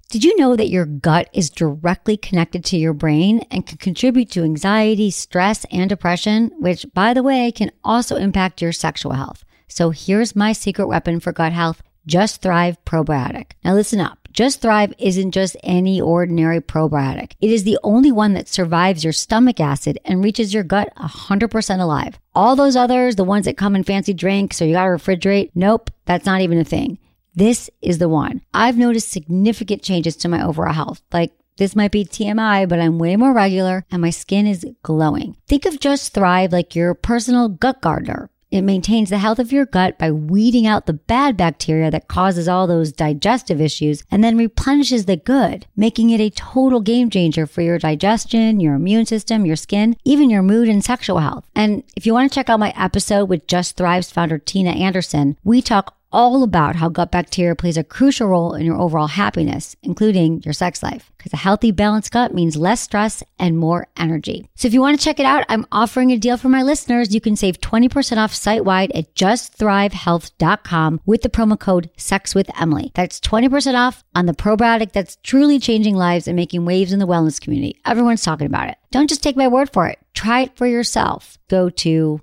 Did you know that your gut is directly connected to your brain and can contribute to anxiety, stress, and depression, which, by the way, can also impact your sexual health? So here's my secret weapon for gut health, Just Thrive Probiotic. Now listen up. Just Thrive isn't just any ordinary probiotic. It is the only one that survives your stomach acid and reaches your gut 100% alive. All those others, the ones that come in fancy drinks or you gotta refrigerate, nope, that's not even a thing. This is the one. I've noticed significant changes to my overall health. Like, this might be TMI, but I'm way more regular and my skin is glowing. Think of Just Thrive like your personal gut gardener. It maintains the health of your gut by weeding out the bad bacteria that causes all those digestive issues and then replenishes the good, making it a total game changer for your digestion, your immune system, your skin, even your mood and sexual health. And if you want to check out my episode with Just Thrive's founder, Tina Anderson, we talk all about how gut bacteria plays a crucial role in your overall happiness, including your sex life. Because a healthy, balanced gut means less stress and more energy. So if you want to check it out, I'm offering a deal for my listeners. You can save 20% off site-wide at justthrivehealth.com with the promo code SEXWithEmily. That's 20% off on the probiotic that's truly changing lives and making waves in the wellness community. Everyone's talking about it. Don't just take my word for it. Try it for yourself. Go to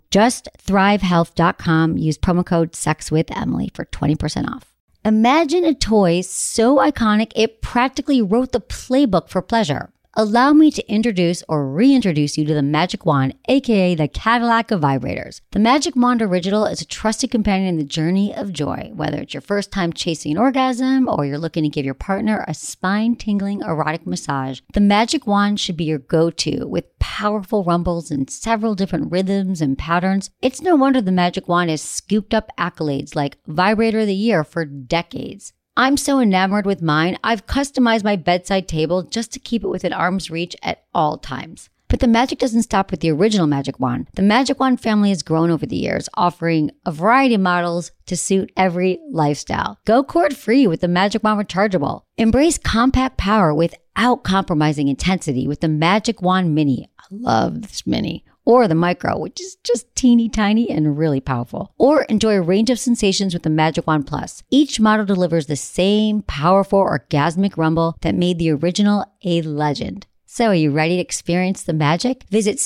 justthrivehealth.com. Use promo code SEXWithEmily for 20% off. Imagine a toy so iconic it practically wrote the playbook for pleasure. Allow me to introduce or reintroduce you to the Magic Wand, aka the Cadillac of vibrators. The Magic Wand Original is a trusted companion in the journey of joy. Whether it's your first time chasing an orgasm or you're looking to give your partner a spine-tingling erotic massage, the Magic Wand should be your go-to with powerful rumbles and several different rhythms and patterns. It's no wonder the Magic Wand has scooped up accolades like Vibrator of the Year for decades. I'm so enamored with mine, I've customized my bedside table just to keep it within arm's reach at all times. But the magic doesn't stop with the original Magic Wand. The Magic Wand family has grown over the years, offering a variety of models to suit every lifestyle. Go cord-free with the Magic Wand Rechargeable. Embrace compact power without compromising intensity with the Magic Wand Mini. I love this Mini. Or the Micro, which is just teeny tiny and really powerful. Or enjoy a range of sensations with the Magic Wand Plus. Each model delivers the same powerful orgasmic rumble that made the original a legend. So are you ready to experience the magic? Visit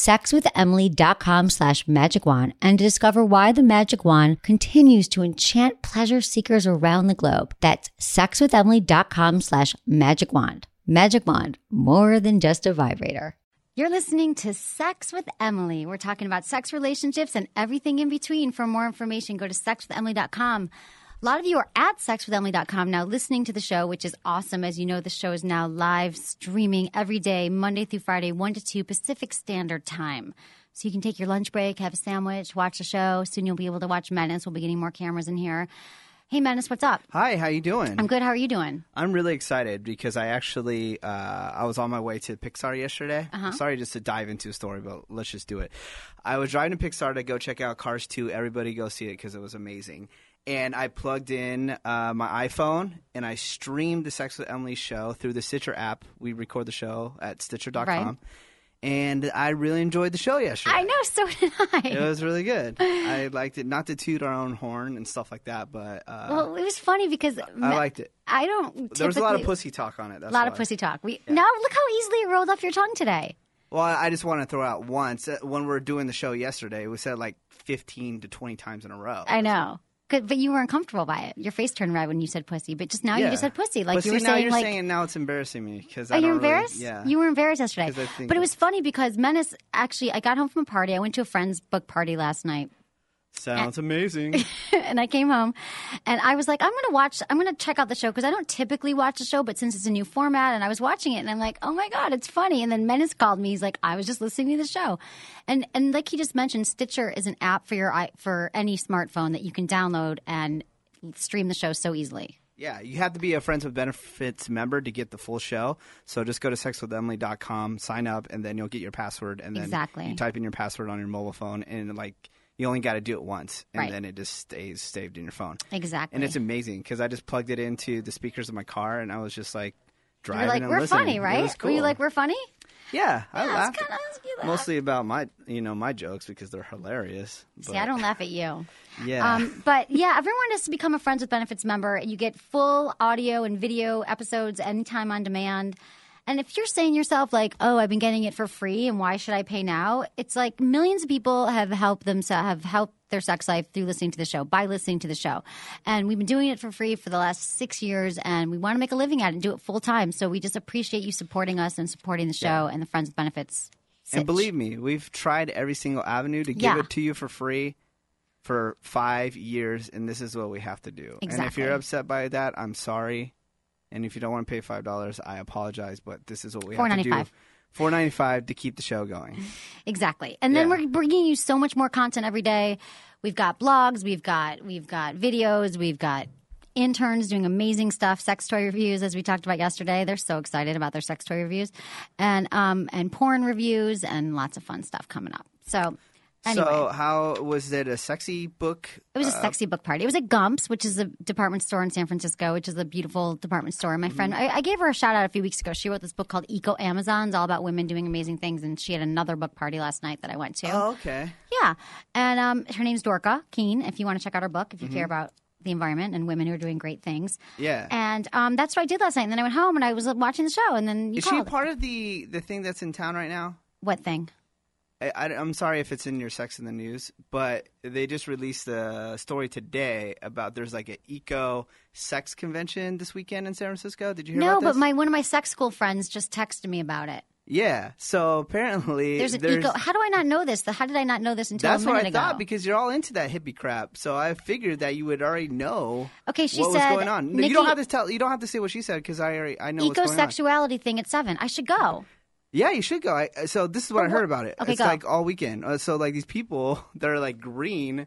sexwithemily.com/magicwand and discover why the Magic Wand continues to enchant pleasure seekers around the globe. That's sexwithemily.com/magicwand. Magic Wand, more than just a vibrator. You're listening to Sex with Emily. We're talking about sex, relationships, and everything in between. For more information, go to sexwithemily.com. A lot of you are at sexwithemily.com now listening to the show, which is awesome. As you know, the show is now live streaming every day, Monday through Friday, 1 to 2 Pacific Standard Time. So you can take your lunch break, have a sandwich, watch the show. Soon you'll be able to watch Menace. We'll be getting more cameras in here. Hey, Menace, what's up? Hi, how you doing? I'm good. How are you doing? I'm really excited because I actually I was on my way to Pixar yesterday. Sorry just to dive into a story, but let's just do it. I was driving to Pixar to go check out Cars 2. Everybody go see it because it was amazing. And I plugged in my iPhone and I streamed the Sex with Emily show through the Stitcher app. We record the show at Stitcher.com. Right. And I really enjoyed the show yesterday. I know, so did I. It was really good. I liked it. Not to toot our own horn and stuff like that, but... well, it was funny because... I liked it. I don't typically... There was a lot of pussy talk on it. That's a lot of pussy talk. Now, look how easily it rolled off your tongue today. Well, I just want to throw out once. When we were doing the show yesterday, we said like 15 to 20 times in a row. I know. But you weren't comfortable by it. Your face turned red when you said pussy. But just now you just said pussy. Like, but you were now saying, you're like, saying now it's embarrassing me. Because are you embarrassed? Yeah. You were embarrassed yesterday. But it was funny because Menace, actually, I got home from a party. I went to a friend's book party last night. Sounds amazing. And I came home and I was like, I'm going to check out the show because I don't typically watch the show, but since it's a new format and I was watching it and I'm like, oh my God, it's funny. And then Menace called me. He's like, I was just listening to the show. And like he just mentioned, Stitcher is an app for any smartphone that you can download and stream the show so easily. Yeah, you have to be a Friends with Benefits member to get the full show. So just go to sexwithemily.com, sign up, and then you'll get your password. And then you type in your password on your mobile phone, and you only got to do it once, and then it just stays saved in your phone. Exactly. And it's amazing because I just plugged it into the speakers of my car, and I was just like driving and we're listening. Funny, right? It was cool. Were you like, we're funny? Yeah, I laugh. Mostly about my jokes because they're hilarious. See, I don't laugh at you. Yeah. But yeah, everyone has to become a Friends with Benefits member. You get full audio and video episodes anytime on demand. And if you're saying to yourself like, oh, I've been getting it for free and why should I pay now? It's like millions of people have helped their sex life through listening to the show, by listening to the show. And we've been doing it for free for the last 6 years, and we want to make a living at it and do it full time. So we just appreciate you supporting us and supporting the show and the Friends with Benefits. And believe me, we've tried every single avenue to give it to you for free for 5 years, and this is what we have to do. Exactly. And if you're upset by that, I'm sorry. And if you don't want to pay $5, I apologize, but this is what we have to do. $4.95 to keep the show going. Exactly. And then we're bringing you so much more content every day. We've got blogs, we've got videos, we've got interns doing amazing stuff, sex toy reviews, as we talked about yesterday. They're so excited about their sex toy reviews, and porn reviews, and lots of fun stuff coming up. So anyway. So how was it? A sexy book? It was a sexy book party. It was at Gump's, which is a department store in San Francisco, which is a beautiful department store. My friend, I gave her a shout out a few weeks ago. She wrote this book called Eco Amazons, all about women doing amazing things, and she had another book party last night that I went to. Oh, okay. Yeah, and her name's Dorka Keene. If you want to check out her book, if you care about the environment and women who are doing great things. Yeah. And that's what I did last night. And then I went home and I was watching the show. And then Is she part of the thing that's in town right now? What thing? I'm sorry if it's in your Sex in the News, but they just released a story today about there's like an eco sex convention this weekend in San Francisco. Did you hear about this? No, but one of my sex school friends just texted me about it. Yeah. So apparently there's eco. How do I not know this? How did I not know this until a minute ago? That's what I thought, because you're all into that hippie crap. So I figured that you would already know. Okay, she what said, was going on. Nikki, you don't have to You don't have to say what she said, because I know what's going on. Eco-sexuality thing at 7. I should go. Yeah, you should go. So this is what I heard about it. Okay, it's like all weekend. So like these people that are like green,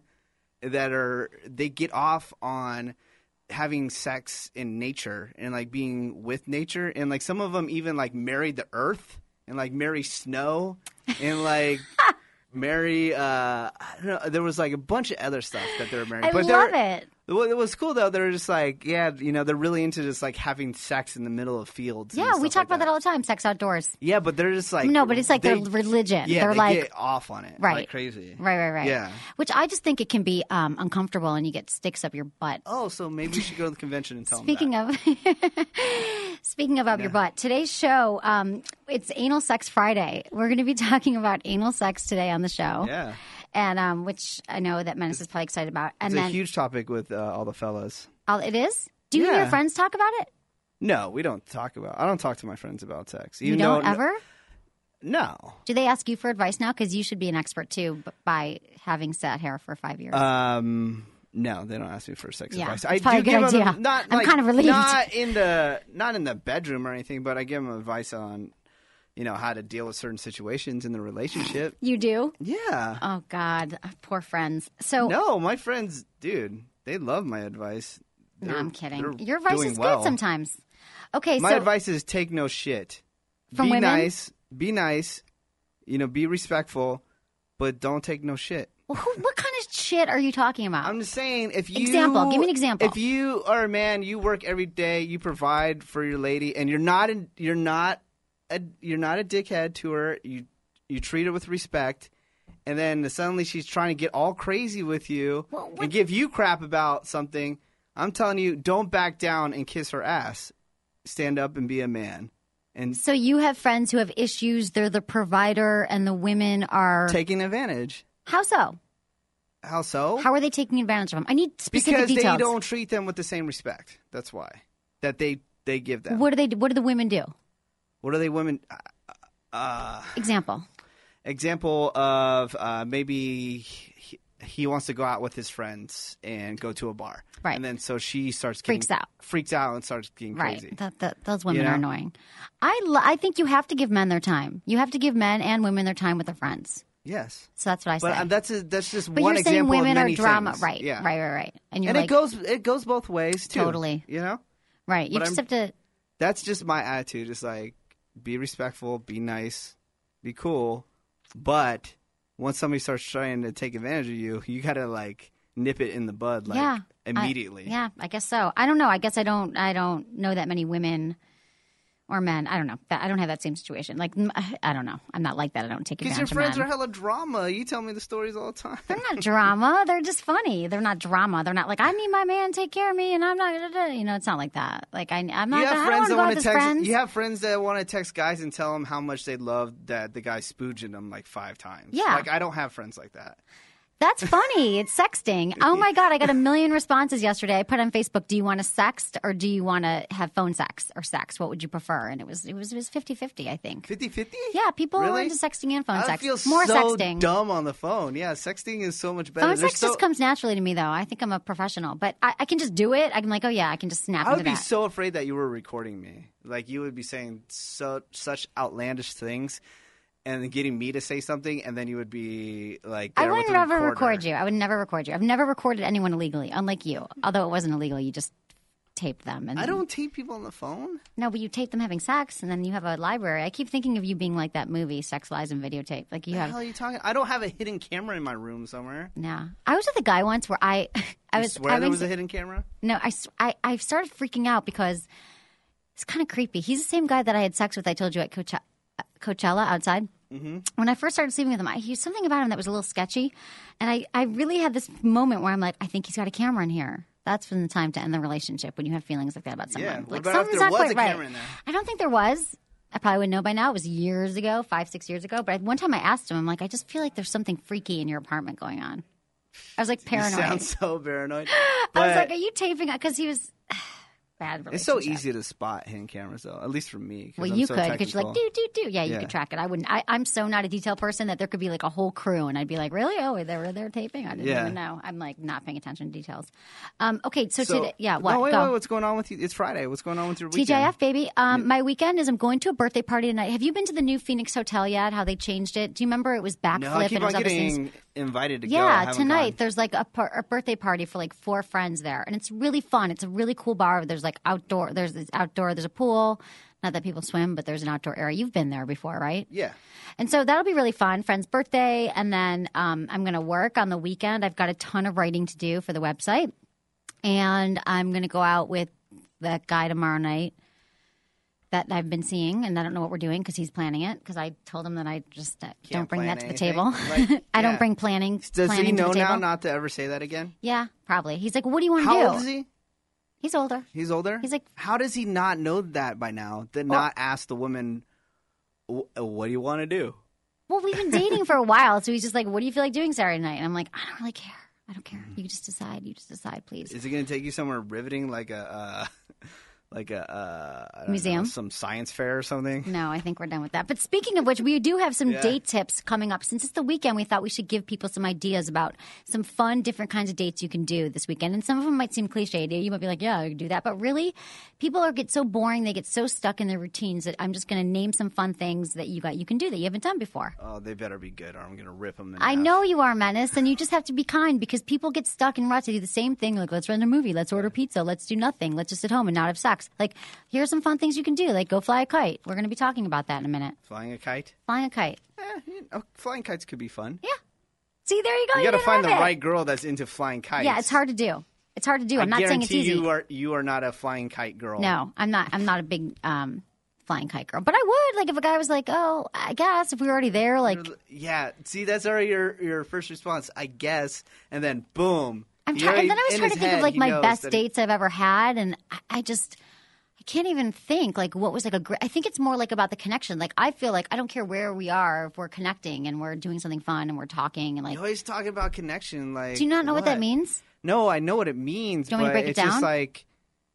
they get off on having sex in nature and like being with nature, and like some of them even like marry the earth and like marry snow and like marry I don't know, there was like a bunch of other stuff that they were marrying. I love it. It was cool though. They were just like, they're really into just like having sex in the middle of fields. Yeah, we talk about that all the time. Sex outdoors. Yeah, but they're just like no, but it's like their religion. Yeah, they're they like, get off on it, right? Like crazy, right. Yeah, which I just think it can be uncomfortable, and you get sticks up your butt. Oh, so maybe we should go to the convention and tell Speaking them that. Speaking of up your butt, today's show, it's Anal Sex Friday. We're going to be talking about anal sex today on the show. Yeah. And which I know that Menace is probably excited about. And it's a huge topic with all the fellas. It is? Do you and your friends talk about it? No, we don't talk about. I don't talk to my friends about sex. You don't ever? No. Do they ask you for advice now? Because you should be an expert too by having sat hair for 5 years. No, they don't ask me for sex advice. I do give them I'm kind of relieved. Not in the bedroom or anything, but I give them advice on, how to deal with certain situations in the relationship. You do? Yeah. Oh God, poor friends. So no, my friends, dude, they love my advice. No, I'm kidding. Your advice is good sometimes. Okay, my advice is take no shit. From women? Be nice. Be respectful, but don't take no shit. Well, what kind of shit are you talking about? I'm just saying, give me an example. If you are a man, you work every day, you provide for your lady, and you're not a dickhead to her. You treat her with respect, and then suddenly she's trying to get all crazy with you and give you crap about something. I'm telling you, don't back down and kiss her ass. Stand up and be a man. And so you have friends who have issues. They're the provider, and the women are taking advantage. How so? How so? How are they taking advantage of them? I need specific details. Because they don't treat them with the same respect. That's why. That they give them. What do the women do? What are they women? Example of maybe he wants to go out with his friends and go to a bar. Right. And then so she freaks out and starts getting crazy. Right. Those women are annoying. I think you have to give men their time. You have to give men and women their time with their friends. Yes. So that's what I say. But that's just but one you're example saying women of many are drama. things. Right. Yeah. Right. And it goes both ways too. Totally. Right. You just have to. That's just my attitude. Just like be respectful, be nice, be cool, but once somebody starts trying to take advantage of you, you gotta like nip it in the bud, immediately. I guess so. I don't know. I guess I don't know that many women Or men. I don't know. I don't have that same situation. Like, I don't know. I'm not like that. I don't take advantage of men. Because your friends are hella drama. You tell me the stories all the time. They're not drama. They're just funny. They're not drama. They're not like, I need my man to take care of me and I'm not, you know, it's not like that. Like, I'm not, I don't want to go out with friends. You have friends that want to text guys and tell them how much they love that the guy's spooging them like 5 times. Yeah. Like, I don't have friends like that. That's funny. It's sexting. Oh my God. I got 1 million responses yesterday. I put on Facebook, do you want to sext or do you want to have phone sex or sex? What would you prefer? And it was 50-50, I think. 50-50? Yeah. People really? are into sexting and phone sex. I feel more so sexting. dumb on the phone. Yeah. Sexting is so much better. Phone sex just comes naturally to me though. I think I'm a professional, but I can just do it. I'm like, oh yeah, I can just snap into that. I would be so afraid that you were recording me. Like you would be saying such outlandish things. And then getting me to say something, and then you would be like, I would never record you. I would never record you. I've never recorded anyone illegally, unlike you. Although it wasn't illegal, you just taped them. And I don't tape people on the phone. No, but you tape them having sex, and then you have a library. I keep thinking of you being like that movie, Sex, Lies, and Videotape. Like you have. What the hell are you talking? I don't have a hidden camera in my room somewhere. No, I was with a guy once where I was. Swear there was a hidden camera? No, I started freaking out because it's kind of creepy. He's the same guy that I had sex with. I told you at Coachella outside. Mm-hmm. When I first started sleeping with him, he was something about him that was a little sketchy. And I really had this moment where I'm like, I think he's got a camera in here. That's when the time to end the relationship, when you have feelings like that about someone. Yeah. Like, what about if there was a camera in there? I don't think there was. I probably would know by now. It was years ago, 5-6 years ago. But one time I asked him, I'm like, I just feel like there's something freaky in your apartment going on. I was like paranoid. You sound so paranoid. I was like, are you taping? Because he was... Bad it's so easy to spot hidden cameras, though. At least for me. Well, you could because you're like, do. Yeah, you could track it. I wouldn't. I'm so not a detail person that there could be like a whole crew, and I'd be like, really? Oh, they were there taping? I didn't even know. I'm like not paying attention to details. Okay, so today, what? No, wait, what's going on with you? It's Friday. What's going on with your weekend? TGIF, baby. My weekend is I'm going to a birthday party tonight. Have you been to the new Phoenix Hotel yet? How they changed it? Do you remember it was backflip? No, I keep and it was on other getting things? invited to go. Yeah, tonight there's like a birthday party for like 4 friends there, and it's really fun. It's a really cool bar. There's like outdoor. There's a pool. Not that people swim, but there's an outdoor area. You've been there before, right? Yeah. And so that'll be really fun. Friend's birthday, and then I'm going to work on the weekend. I've got a ton of writing to do for the website, and I'm going to go out with that guy tomorrow night that I've been seeing, and I don't know what we're doing because he's planning it. Because I told him that I just don't bring that to the table. Like, I don't bring planning. Does he know now not to ever say that again? Yeah, probably. He's like, "What do you want to do?" How old is he? He's older. He's older? He's like... How does he not know that by now? Not ask the woman, what do you want to do? Well, we've been dating for a while, so he's just like, what do you feel like doing Saturday night? And I'm like, I don't really care. I don't care. You just decide. You just decide, please. Is he going to take you somewhere riveting like a... museum, some science fair or something? No, I think we're done with that. But speaking of which, we do have some date tips coming up. Since it's the weekend, we thought we should give people some ideas about some fun, different kinds of dates you can do this weekend. And some of them might seem cliche. You might be like, yeah, I can do that. But really, people get so boring. They get so stuck in their routines that I'm just going to name some fun things that you can do that you haven't done before. Oh, they better be good or I'm going to rip them in I half. know you are, Menace, and you just have to be kind because people get stuck in ruts. They do the same thing. Like, let's rent a movie. Let's order pizza. Let's do nothing. Let's just sit home and not have sex. Like, here's some fun things you can do, like go fly a kite. We're going to be talking about that in a minute. Flying a kite? Flying a kite. Flying kites could be fun. Yeah. See, there you go. You got to find the right girl that's into flying kites. Yeah, it's hard to do. It's hard to do. I'm not saying it's easy. You are not a flying kite girl. No, I'm not. I'm not a big flying kite girl. But I would, like, if a guy was like, oh, I guess if we were already there, like. Yeah. See, that's already your first response. I guess, and then boom. And then I was trying to think of like my best dates I've ever had, and I can't even think like what was like I think it's more like about the connection. Like I feel like I don't care where we are if we're connecting and we're doing something fun and we're talking and like. You always talk about connection. Like, do you not know what that means? No, I know what it means. Do you want me to break it down? Just like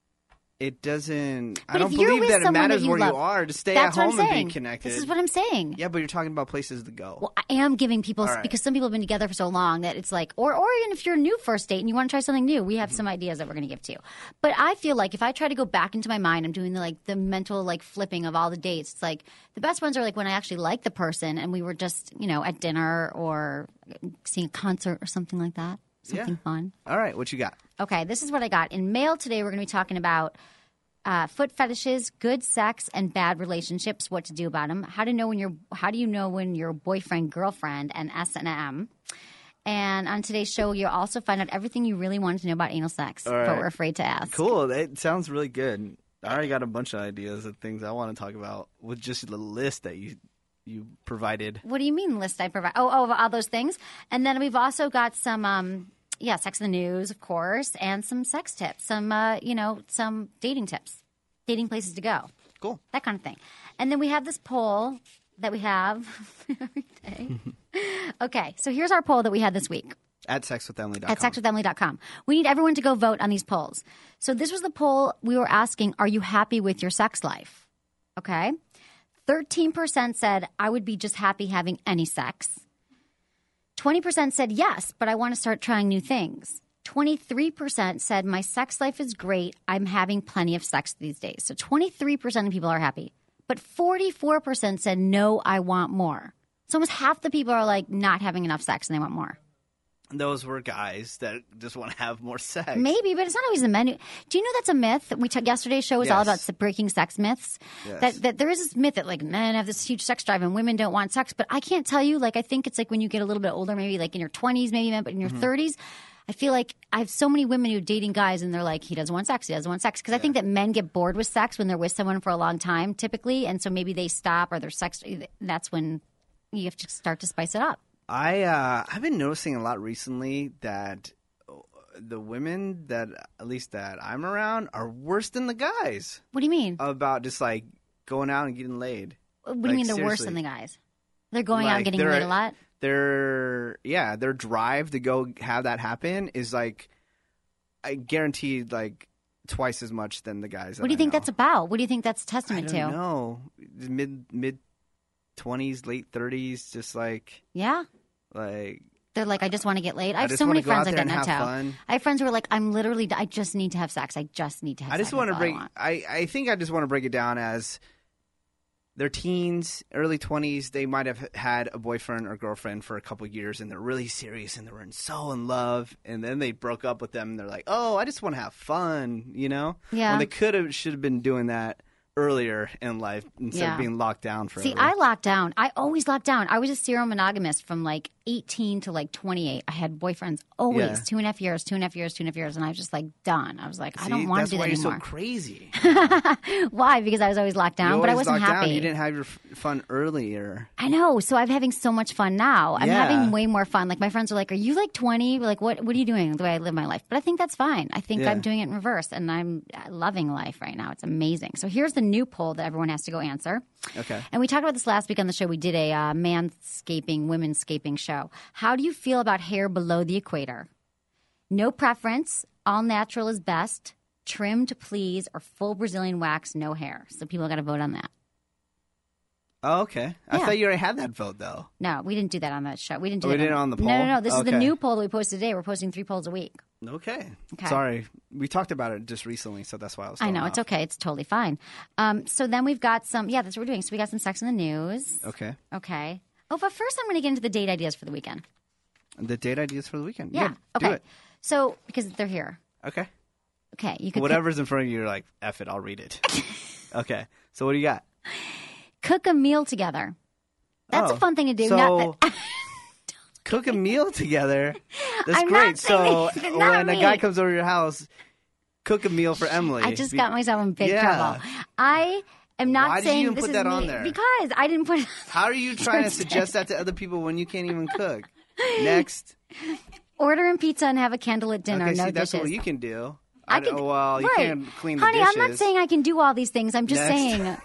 it doesn't. But I don't believe that it matters where you are to stay at home and be connected. This is what I'm saying. Yeah, but you're talking about places to go. Well, I am giving people because some people have been together for so long that it's like, or even if you're a new first date and you want to try something new, we have some ideas that we're going to give to you. But I feel like if I try to go back into my mind, I'm doing the mental like flipping of all the dates. It's like the best ones are like when I actually like the person and we were just at dinner or seeing a concert or something like that. Something fun. All right, what you got? Okay, this is what I got. In mail today, we're going to be talking about foot fetishes, good sex, and bad relationships. What to do about them? How do you know when your boyfriend, girlfriend, and S&M? And on today's show, you'll also find out everything you really wanted to know about anal sex, but we're afraid to ask. Cool. It sounds really good. I already got a bunch of ideas of things I want to talk about with just the list that you provided. What do you mean list I provide? Oh, all those things. And then we've also got some, Sex in the News, of course, and some sex tips, some dating tips, dating places to go. Cool. That kind of thing. And then we have this poll that we have every day. Okay, so here's our poll that we had this week. At sexwithemily.com. At sexwithemily.com. We need everyone to go vote on these polls. So this was the poll we were asking, are you happy with your sex life? Okay. 13% said, I would be just happy having any sex. 20% said, yes, but I want to start trying new things. 23% said, my sex life is great. I'm having plenty of sex these days. So 23% of people are happy. But 44% said, no, I want more. So almost half the people are like not having enough sex and they want more. Those were guys that just want to have more sex. Maybe, but it's not always the men. Do you know that's a myth? Yesterday's show was all about breaking sex myths. Yes. That there is this myth that like men have this huge sex drive and women don't want sex. But I can't tell you. Like I think it's like when you get a little bit older, maybe like in your 20s, maybe men, but in your 30s, I feel like I have so many women who are dating guys and they're like, he doesn't want sex. He doesn't want sex. Because I think that men get bored with sex when they're with someone for a long time, typically, and so maybe they stop or their sex. That's when you have to start to spice it up. I've been noticing a lot recently that the women that at least that I'm around are worse than the guys. What do you mean? About just like going out and getting laid. What do you mean they're worse than the guys? They're going out and getting laid a lot? Their drive to go have that happen is like, I guarantee like twice as much than the guys. What do you think that's about? What do you think that's a testament to? I don't know. Mid 20s, late 30s, just like they're like, I just want to get laid. I have so many friends like that now. I have friends who are like, I just need to have sex. I just need to have sex. I just want to break. I think I just want to break it down as they're teens, early 20s. They might have had a boyfriend or girlfriend for a couple of years, and they're really serious, and they're so in love, and then they broke up with them, and they're like, oh, I just want to have fun, Yeah. When they should have been doing that earlier in life instead of being locked down forever. See, I locked down. I always locked down. I was a serial monogamist from like 18 to like 28. I had boyfriends always 2.5 years, 2.5 years, 2.5 years, and I was just like done. I was like, I don't want to do that anymore. That's why you're so crazy. Why? Because I was always locked down, but I wasn't happy. Down. You didn't have your fun earlier. I know. So I'm having so much fun now. I'm having way more fun. Like my friends are like, are you like 20? Like what are you doing the way I live my life? But I think that's fine. I think I'm doing it in reverse, and I'm loving life right now. It's amazing. So here's the new poll that everyone has to go answer. Okay. And we talked about this last week on the show. We did a manscaping, women'scaping show. How do you feel about hair below the equator? No preference. All natural is best. Trimmed, please, or full Brazilian wax, no hair. So people got to vote on that. Oh, okay. I thought you already had that vote, though. No, we didn't do that on the show. We didn't do that. We did it on the poll? No. This is the new poll that we posted today. We're posting 3 polls a week. Okay. Sorry. We talked about it just recently, so that's why I was I know. It's okay. It's totally fine. So then we've got some – that's what we're doing. So we got some Sex in the News. Okay. Oh, but first I'm going to get into the date ideas for the weekend. The date ideas for the weekend? Yeah. Do it. So because they're here. Okay. You could whatever's in front of you, you're like, F it, I'll read it. Okay. So what do you got? Cook a meal together. That's a fun thing to do. So cook a meal together. That's great. So when a guy comes over to your house, cook a meal for Emily. I just got myself in big trouble. I am not Why saying did you even this put is that me on there? Because I didn't put it. How are you trying to suggest that to other people when you can't even cook? Next. Order in pizza and have a candlelit dinner. Okay, no see, that's dishes. what you can do. You can't clean the Honey, dishes. I'm not saying I can do all these things. I'm just saying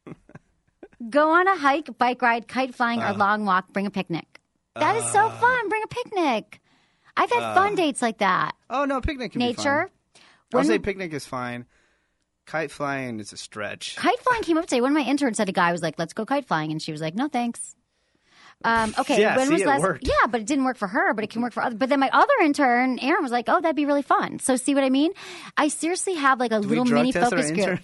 go on a hike, bike ride, kite flying, or long walk. Bring a picnic. That is so fun. Bring a picnic. I've had fun dates like that. Oh, no, picnic can be fun. Nature. I'll say picnic is fine. Kite flying is a stretch. Kite flying came up today. One of my interns said a guy was like, let's go kite flying. And she was like, no, thanks. Okay. It worked. Yeah, but it didn't work for her, but it can work for others. But then my other intern, Aaron, was like, oh, that'd be really fun. So see what I mean? I seriously have like a little mini focus group.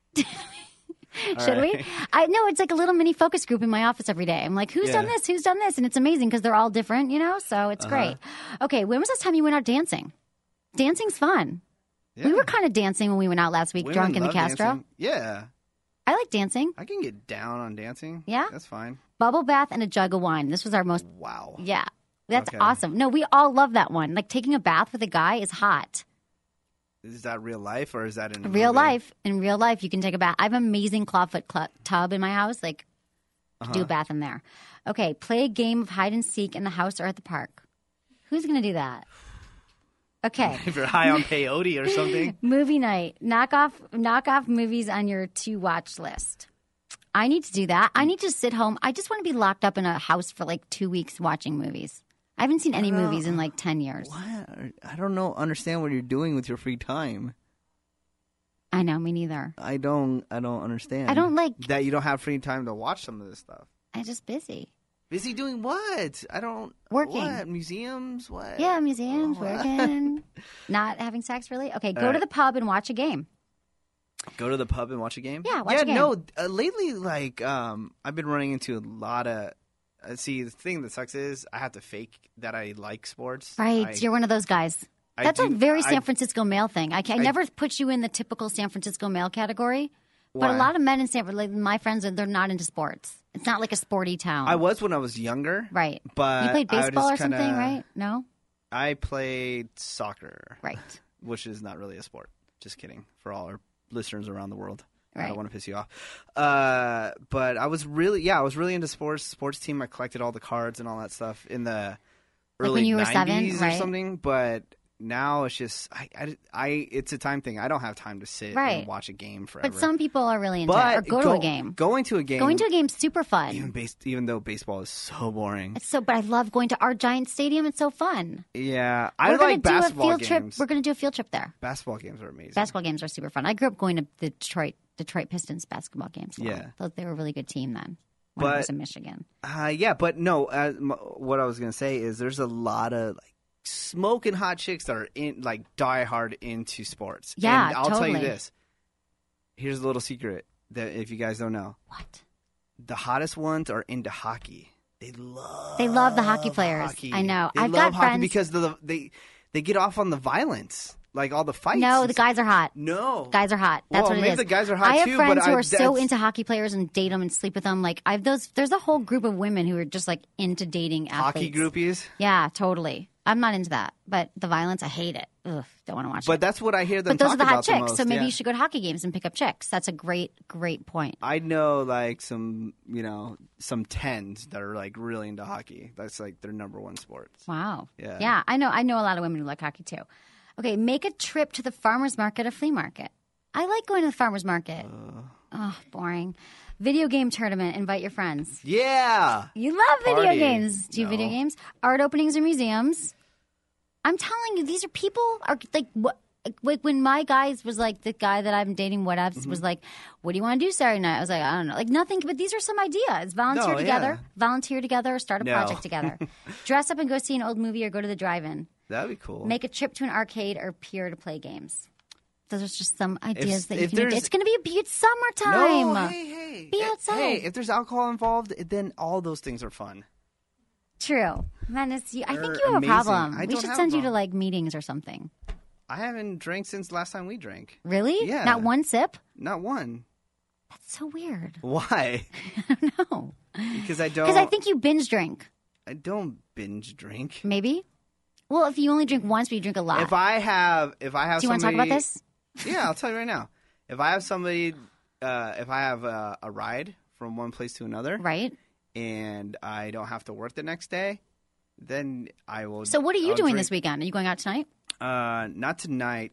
Should we? I know it's like a little mini focus group in my office every day. I'm like, who's done this? Who's done this? And it's amazing because they're all different, so it's great. Okay, when was the last time you went out dancing? Dancing's fun. Yeah. We were kind of dancing when we went out last week, drunk in the Castro. Dancing. Yeah. I like dancing. I can get down on dancing. Yeah? That's fine. Bubble bath and a jug of wine. This was our most... Wow. Yeah. That's awesome. No, we all love that one. Like taking a bath with a guy is hot. Is that real life or is that in a real movie? life? In real life, you can take a bath. I have an amazing clawfoot tub in my house. Like, do a bath in there. Okay, play a game of hide and seek in the house or at the park. Who's going to do that? Okay. If you're high on peyote or something. Movie night. Knock off movies on your to-watch list. I need to do that. I need to sit home. I just want to be locked up in a house for like 2 weeks watching movies. I haven't seen any movies in like 10 years. What? I don't understand what you're doing with your free time. I know, me neither. I don't understand. I don't like that you don't have free time to watch some of this stuff. I'm just busy. Busy doing what? I don't working. What? Museums? What? Yeah, museums, working. Not having sex, really? Okay, go to the pub and watch a game. Go to the pub and watch a game? Yeah, watch a game. No, lately, like, I've been running into a lot of... see, the thing that sucks is I have to fake that I like sports. Right, you're one of those guys. That's a very San Francisco male thing. I never put you in the typical San Francisco male category. Why? But a lot of men in San Francisco, like my friends, they're not into sports. It's not like a sporty town. I was when I was younger. Right. But you played baseball or something, right? No? I played soccer. Right. Which is not really a sport. Just kidding. For all our listeners around the world. Right. I don't want to piss you off. But I was really into sports. Sports team. I collected all the cards and all that stuff in the early when you were 90s 7, right? or something. But now it's just it's a time thing. I don't have time to sit and watch a game forever. But some people are really into it. Or go to a game. Going to a game is super fun. Even though baseball is so boring. But I love going to our giant stadium. It's so fun. Yeah. I like basketball games. We're going to do a field trip there. Basketball games are amazing. Basketball games are super fun. I grew up going to the Detroit Pistons basketball games. Yeah. They were a really good team then. When I was in Michigan. But no, what I was going to say is there's a lot of like smoking hot chicks that are die hard into sports. Yeah, and I'll tell you this. Here's a little secret that if you guys don't know. What? The hottest ones are into hockey. They love the hockey players. Hockey. I know. I've got friends because they get off on the violence. Like all the fights. No, the guys are hot. No. Guys are hot. That's what it is. Maybe the guys are hot too. I have too, friends who are so into hockey players and date them and sleep with them. Like there's a whole group of women who are just like into dating athletes. Hockey groupies? Yeah, totally. I'm not into that. But the violence, I hate it. Ugh, don't want to watch it. But that's what I hear them talk about. But those are the hot chicks, most, so maybe you should go to hockey games and pick up chicks. That's a great point. I know like some 10s that are like really into hockey. That's like their number one sport. Wow. Yeah. Yeah, I know a lot of women who like hockey too. Okay, make a trip to the farmer's market or flea market. I like going to the farmer's market. Boring. Video game tournament. Invite your friends. Yeah. You love video games. Do you video games? Art openings or museums? I'm telling you, these are people are like what. Like when my guys was like the guy that I'm dating, was like, what do you want to do Saturday night? I was like, I don't know, like nothing. But these are some ideas. Volunteer together, start a project together. Dress up and go see an old movie or go to the drive-in. That'd be cool. Make a trip to an arcade or pier to play games. Those are just some ideas that you can do. It's going to be it's summertime. No, hey. Be outside. Hey, if there's alcohol involved, then all those things are fun. True. Menace, I think you have a problem. We should send you to like meetings or something. I haven't drank since last time we drank. Really? Yeah. Not one sip? Not one. That's so weird. Why? I don't know. Because I don't. Because I think you binge drink. I don't binge drink. Maybe. Well, if you only drink once, but you drink a lot. If I have Do you somebody, want to talk about this? Yeah, I'll tell you right now. If I have somebody, if I have a ride from one place to another, right, and I don't have to work the next day, then I will. So what are you doing this weekend? Are you going out tonight? Not tonight.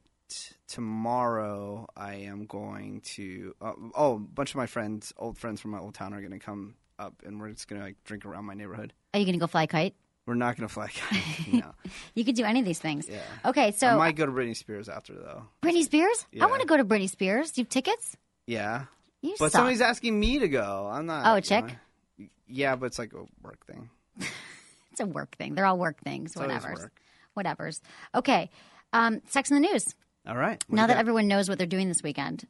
Tomorrow I am going to. A bunch of my friends, old friends from my old town, are going to come up, and we're just going to like drink around my neighborhood. Are you going to go fly a kite? We're not going to fly a kite. No. You could do any of these things. Yeah. Okay, so I might go to Britney Spears after though. Britney Spears? Yeah. I want to go to Britney Spears. Do you have tickets? Yeah. You but suck. somebody's asking me to go. I'm not. Oh, a chick? Yeah, but it's like a work thing. It's a work thing. They're all work things. It's Whatevers. Okay. Sex in the news. All right. Now that everyone knows what they're doing this weekend.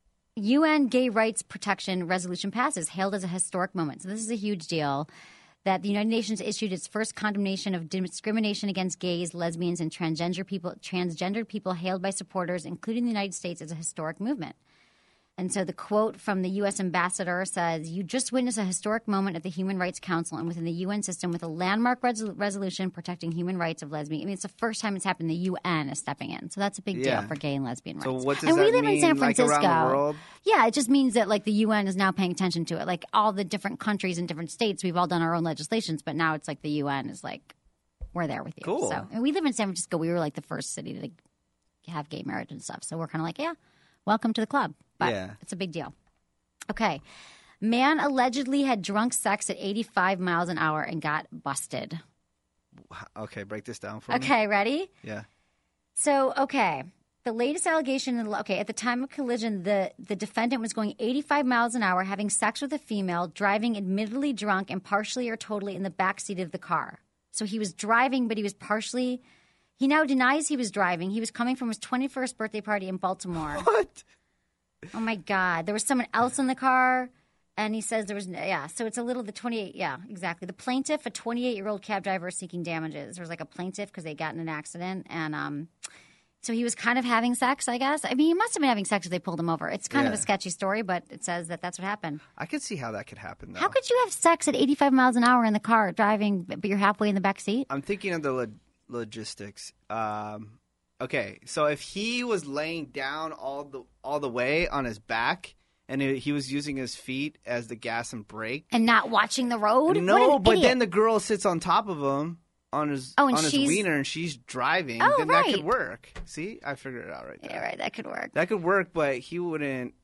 UN Gay Rights Protection Resolution passes, hailed as a historic moment. So this is a huge deal that the United Nations issued its first condemnation of discrimination against gays, lesbians, and transgendered people hailed by supporters, including the United States, as a historic movement. And so the quote from the U.S. ambassador says, "You just witnessed a historic moment at the Human Rights Council and within the UN system with a landmark resolution protecting human rights of lesbian." I mean, it's the first time it's happened. The UN is stepping in. So that's a big deal for gay and lesbian rights. So what does and that we live mean, in San Francisco. like around the world? Yeah, it just means that like the UN is now paying attention to it. Like all the different countries and different states, we've all done our own legislations, but now it's like the UN is like, we're there with you. Cool. So, and we live in San Francisco. We were like the first city to have gay marriage and stuff. So we're kind of like, yeah, welcome to the club. But it's a big deal. Okay. Man allegedly had drunk sex at 85 miles an hour and got busted. Okay, break this down for me. Okay, ready? Yeah. So, okay. The latest allegation, at the time of collision, the defendant was going 85 miles an hour, having sex with a female, driving admittedly drunk and partially or totally in the backseat of the car. So he was driving, but he was partially – he now denies he was driving. He was coming from his 21st birthday party in Baltimore. What? Oh, my God. There was someone else in the car, and he says there was so it's a little – exactly. The plaintiff, a 28-year-old cab driver, is seeking damages. There was like a plaintiff because they got in an accident, and so he was kind of having sex, I guess. I mean, he must have been having sex if they pulled him over. It's kind of a sketchy story, but it says that that's what happened. I could see how that could happen, though. How could you have sex at 85 miles an hour in the car driving, but you're halfway in the back seat? I'm thinking of the logistics. Okay, so if he was laying down all the way on his back and he was using his feet as the gas and brake. And not watching the road? No, but then the girl sits on top of him on his wiener and she's driving. Then that could work. See? I figured it out right there. Yeah, right. That could work. That could work, but he wouldn't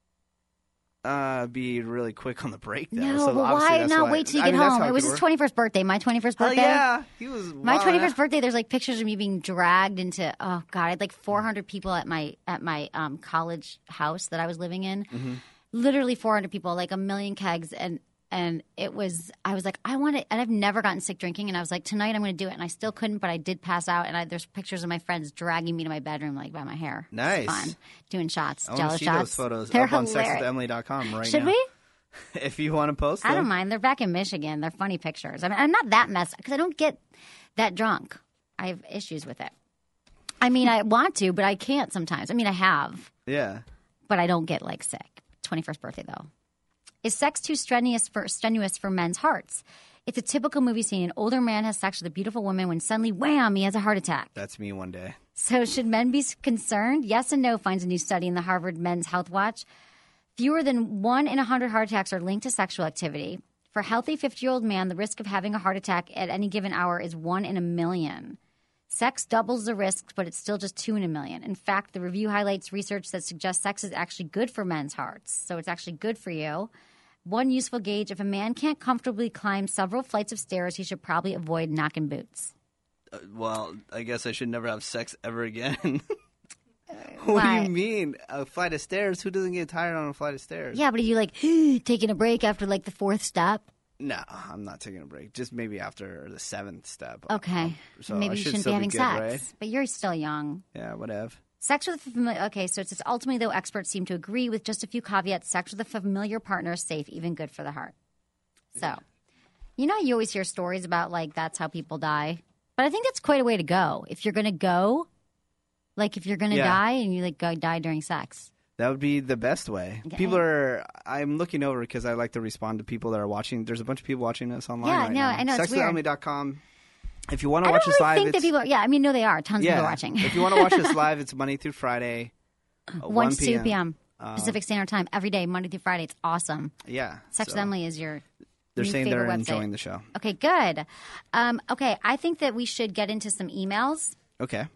be really quick on the brake, though. No, so but why not wait till you get home? It was his 21st birthday. My 21st birthday. Yeah, he was wild. My 21st birthday. There's like pictures of me being dragged into. Oh God, I had like 400 people at my college house that I was living in. Mm-hmm. Literally 400 people, like a million kegs, and it was. I was like, I want it, and I've never gotten sick drinking, and I was like, tonight I'm going to do it, and I still couldn't, but I did pass out, and there's pictures of my friends dragging me to my bedroom like by my hair. Nice, it's fun doing shots, I want jealous to see shots. those photos They're up on hilarious. sexwithemily.com right Should now. we? If you want to post them. I don't mind. They're back in Michigan. They're funny pictures. I mean, I'm not that messed because I don't get that drunk. I have issues with it. I mean, I want to, but I can't sometimes. I mean, I have. Yeah. But I don't get like sick. 21st birthday though. Is sex too strenuous for men's hearts? It's a typical movie scene. An older man has sex with a beautiful woman when suddenly, wham, he has a heart attack. That's me one day. So should men be concerned? Yes and no, finds a new study in the Harvard Men's Health Watch. Fewer than 1 in 100 heart attacks are linked to sexual activity. For a healthy 50-year-old man, the risk of having a heart attack at any given hour is 1 in a million. Sex doubles the risk, but it's still just 2 in a million. In fact, the review highlights research that suggests sex is actually good for men's hearts. So it's actually good for you. One useful gauge, if a man can't comfortably climb several flights of stairs, he should probably avoid knocking boots. Well, I guess I should never have sex ever again. What do you mean? A flight of stairs? Who doesn't get tired on a flight of stairs? Yeah, but are you like taking a break after like the 4th step? No, I'm not taking a break. Just maybe after the 7th step. Okay. So maybe you shouldn't be having good, sex. Right? But you're still young. Yeah, whatever. Sex with a familiar... Okay, so it says, ultimately, though, experts seem to agree with just a few caveats. Sex with a familiar partner is safe, even good for the heart. So, you know, you always hear stories about, like, that's how people die. But I think that's quite a way to go. If you're going to go, like, if you're going to die and you, like, go die during sex. That would be the best way. Okay. People are... I'm looking over because I like to respond to people that are watching. There's a bunch of people watching us online right now. I know, it's weird. Sexwithemily.com. If you want to watch us live, think that people are, I mean, no, they are. Tons of people watching. If you want to watch us live, it's Monday through Friday, 1 to 2 p.m. Pacific Standard Time every day, Monday through Friday. It's awesome. Yeah. Sex with Emily is your They're new saying they're favorite website. enjoying the show. Okay, good. Okay, I think that we should get into some emails. Okay.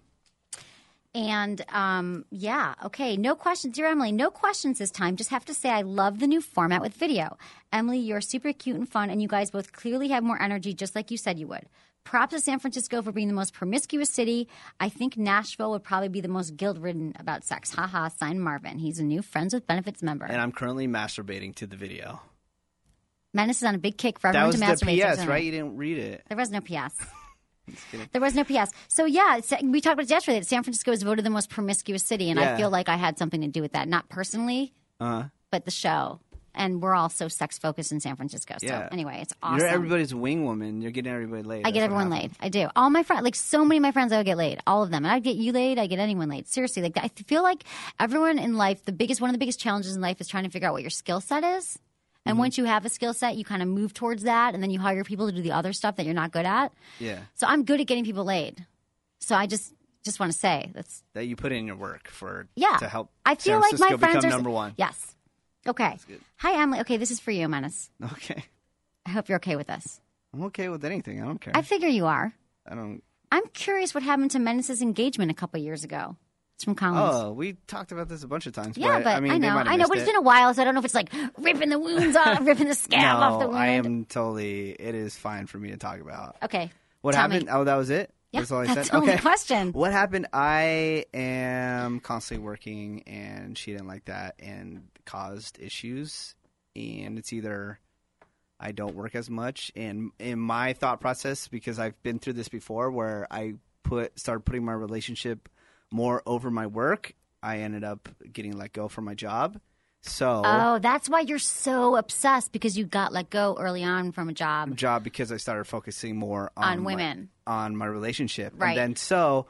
And, okay. No questions. Dear Emily, no questions this time. Just have to say I love the new format with video. Emily, you're super cute and fun, and you guys both clearly have more energy, just like you said you would. Props to San Francisco for being the most promiscuous city. I think Nashville would probably be the most guilt-ridden about sex. Haha, signed Marvin. He's a new Friends with Benefits member. And I'm currently masturbating to the video. Menace is on a big kick for everyone to masturbate. That was the PS, right? You didn't read it. There was no PS. There was no PS. So, yeah, we talked about it yesterday that San Francisco is voted the most promiscuous city, and I feel like I had something to do with that. Not personally, but the show. And we're all so sex focused in San Francisco. So anyway, it's awesome. You're everybody's wing woman. You're getting everybody laid. I get everyone laid. I do. All my friends, like so many of my friends, I would get laid. All of them. And I'd get you laid. I get anyone laid. Seriously. Like I feel like everyone in life, one of the biggest challenges in life is trying to figure out what your skill set is. And once you have a skill set, you kind of move towards that. And then you hire people to do the other stuff that you're not good at. Yeah. So I'm good at getting people laid. So I just want to say that you put in your work to help. I feel San like my friends become are number one. Yes. Okay. Hi, Emily. Okay, this is for you, Menace. Okay. I hope you're okay with this. I'm okay with anything. I don't care. I figure you are. I'm curious what happened to Menace's engagement a couple years ago. It's from Collins. Oh, we talked about this a bunch of times. Yeah, but I know, but it's it. been a while, so I don't know if it's like ripping the wounds off, ripping the scab off the wound. I am totally. It is fine for me to talk about. Okay. What happened? Oh, that was it. Yeah, that's all I said. That's the only question. What happened? I am constantly working, and she didn't like that, and caused issues. And it's either I don't work as much, and in my thought process, because I've been through this before, where I started putting my relationship more over my work, I ended up getting let go from my job. So that's why you're so obsessed, because you got let go early on from a job because I started focusing more on women, on my relationship. Right. And then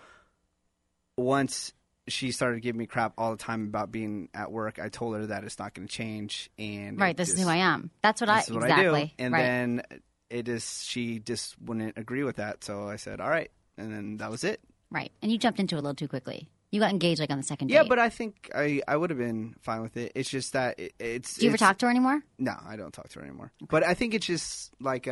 once she started giving me crap all the time about being at work, I told her that it's not going to change. And this is who I am. That's what I do. And then she just wouldn't agree with that. So I said, all right. And then that was it. Right. And you jumped into it a little too quickly. You got engaged like on the second date. Yeah, but I think I would have been fine with it. It's just that it's... Do you ever talk to her anymore? No, I don't talk to her anymore. Okay. But I think it's just like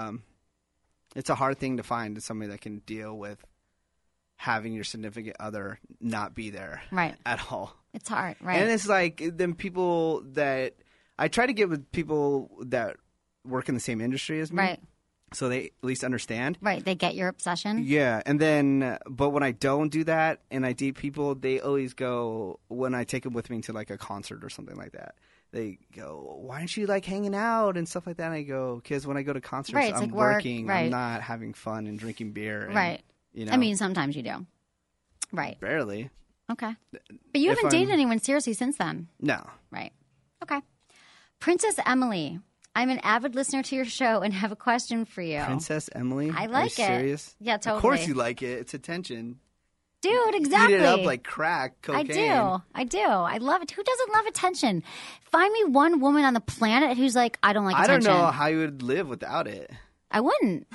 it's a hard thing to find somebody that can deal with having your significant other not be there at all. It's hard, right? And it's like them people that... I try to get with people that work in the same industry as me. Right. So they at least understand. Right. They get your obsession. Yeah. And then, but when I don't do that and I date people, they always go, when I take them with me to like a concert or something like that, they go, why aren't you like hanging out and stuff like that? And I go, because when I go to concerts, I'm like working. I'm not having fun and drinking beer. And, you know, I mean, sometimes you do. Right. Barely. Okay. But you haven't dated anyone seriously since then. No. Right. Okay. Princess Emily. I'm an avid listener to your show and have a question for you. Princess Emily? I like it. Are you serious? Yeah, totally. Of course you like it. It's attention. Dude, exactly. Eat it up like crack, cocaine. I do. I love it. Who doesn't love attention? Find me one woman on the planet who's like, I don't like attention. I don't know how you would live without it. I wouldn't.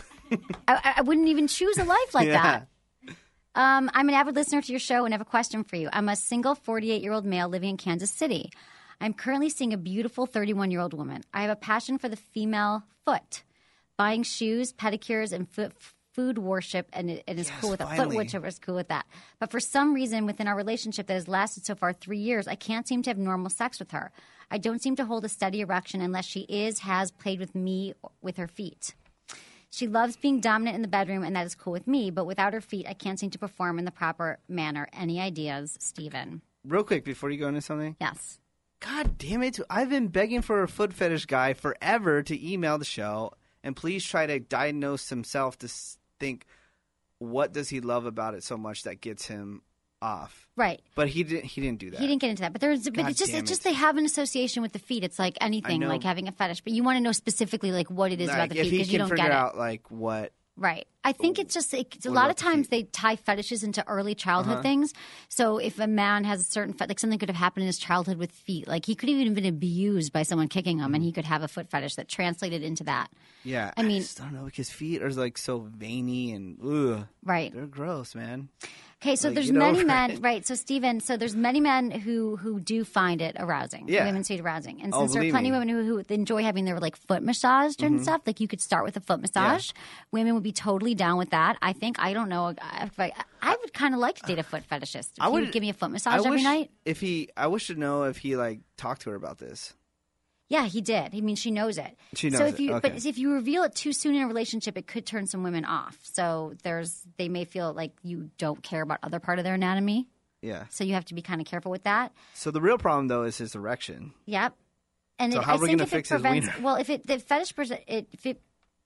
I wouldn't even choose a life like that. I'm an avid listener to your show and have a question for you. I'm a single 48-year-old male living in Kansas City. I'm currently seeing a beautiful 31-year-old woman. I have a passion for the female foot, buying shoes, pedicures, and food worship, and it is cool with that. Foot worship is cool with that. But for some reason, within our relationship that has lasted so far 3 years, I can't seem to have normal sex with her. I don't seem to hold a steady erection unless she has played with me with her feet. She loves being dominant in the bedroom, and that is cool with me. But without her feet, I can't seem to perform in the proper manner. Any ideas, Steven? Real quick, before you go into something. Yes. God damn it. I've been begging for a foot fetish guy forever to email the show and please try to diagnose himself to think what does he love about it so much that gets him off. Right. But he didn't do that. He didn't get into that. But it's just they have an association with the feet. It's like anything, like having a fetish. But you want to know specifically like what it is about the feet because you don't get it. If he can figure out like what. Right. I think it's just a lot of times they tie fetishes into early childhood things. So if a man has a certain like something could have happened in his childhood with feet, like he could have even been abused by someone kicking him, and he could have a foot fetish that translated into that. Yeah. I mean, I just don't know. Like his feet are like so veiny and right. They're gross, man. Okay, so there's many men, right? So Steven, there's many men who do find it arousing. Yeah. Women's feet arousing, and since there are plenty of women who enjoy having their like foot massaged and stuff, like you could start with a foot massage. Yeah. Women would be totally down with that. I think I don't know. I would kind of like to date a foot fetishist. If he would give me a foot massage every night. I wish to know if he like talked to her about this. Yeah, he did. I mean, she knows it. She knows it. But if you reveal it too soon in a relationship, it could turn some women off. So they may feel like you don't care about other part of their anatomy. Yeah. So you have to be kind of careful with that. So the real problem though is his erection. Yep. And so how are we going to fix his wiener? Well, if the fetish person, if it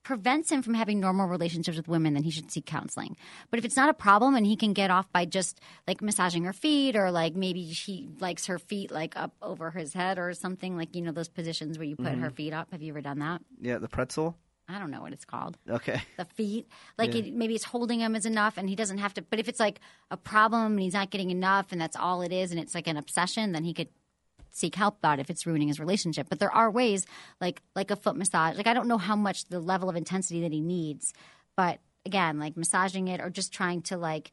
prevents him from having normal relationships with women, then he should seek counseling. But if it's not a problem and he can get off by just like massaging her feet, or like maybe he likes her feet like up over his head or something, like, you know, those positions where you put her feet up. Have you ever done that? Yeah, the pretzel. I don't know what it's called. Okay. The feet. Like maybe it's holding him is enough and he doesn't have to. But if it's like a problem and he's not getting enough and that's all it is and it's like an obsession, then he could seek help about it if it's ruining his relationship. But there are ways like a foot massage. Like I don't know how much the level of intensity that he needs. But again, like massaging it or just trying to like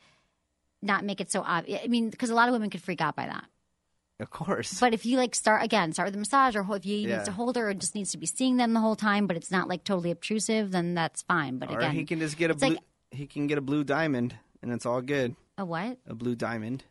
not make it so obvious. I mean, because a lot of women could freak out by that. Of course. But if you like start with the massage, or if he needs to hold her or just needs to be seeing them the whole time, but it's not like totally obtrusive, then that's fine. But again, he can just get a blue. He can get a blue diamond, and it's all good. A what? A blue diamond.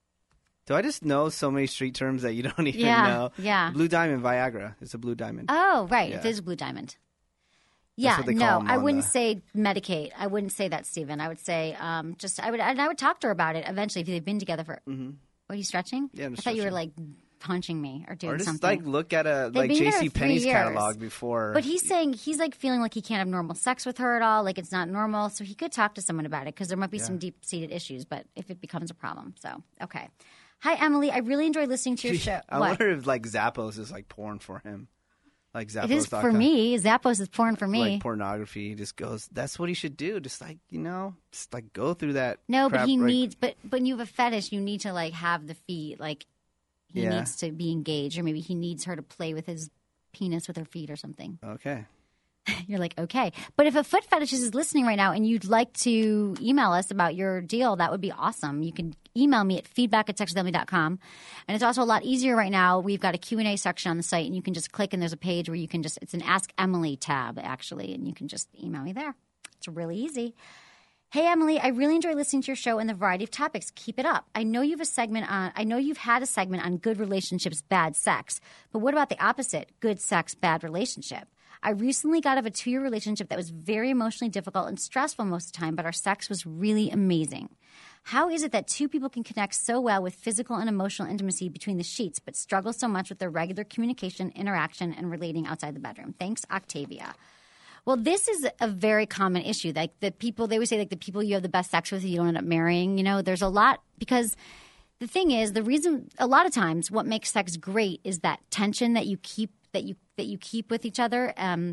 Do I just know so many street terms that you don't even know? Yeah. Blue diamond, Viagra. It's a blue diamond. Oh, right. Yeah. It is a blue diamond. That's what they call them I wouldn't say medicate. I wouldn't say that, Stephen. I would say I would talk to her about it eventually if they've been together for. Mm-hmm. Were you stretching? Yeah, I'm I thought you were like punching me or doing something. Or just like look at a like JCPenney's catalog before. But he's saying he's like feeling like he can't have normal sex with her at all. Like it's not normal. So he could talk to someone about it because there might be some deep-seated issues. But if it becomes a problem, so okay. Hi, Emily. I really enjoy listening to your show. I wonder if like Zappos is like porn for him. Like Zappos. It is for me. Zappos is porn for me. Like pornography. He just goes, that's what he should do. Just like, you know, just like go through that. No, crap, but he like, needs, but when you have a fetish, you need to like have the feet. Like he needs to be engaged, or maybe he needs her to play with his penis with her feet or something. Okay. You're like, okay. But if a foot fetishist is listening right now and you'd like to email us about your deal, that would be awesome. You can email me at feedback@sexwithemily.com. And it's also a lot easier right now. We've got a Q&A section on the site, and you can just click, and there's a page where you can just – it's an Ask Emily tab, actually, and you can just email me there. It's really easy. Hey, Emily, I really enjoy listening to your show and the variety of topics. Keep it up. I know you've had a segment on good relationships, bad sex. But what about the opposite? Good sex, bad relationship. I recently got out of a 2-year relationship that was very emotionally difficult and stressful most of the time, but our sex was really amazing. How is it that two people can connect so well with physical and emotional intimacy between the sheets, but struggle so much with their regular communication, interaction, and relating outside the bedroom? Thanks, Octavia. Well, this is a very common issue. Like they always say, like the people you have the best sex with, you don't end up marrying. You know, there's a lot because the thing is, the reason a lot of times what makes sex great is that tension that you keep with each other.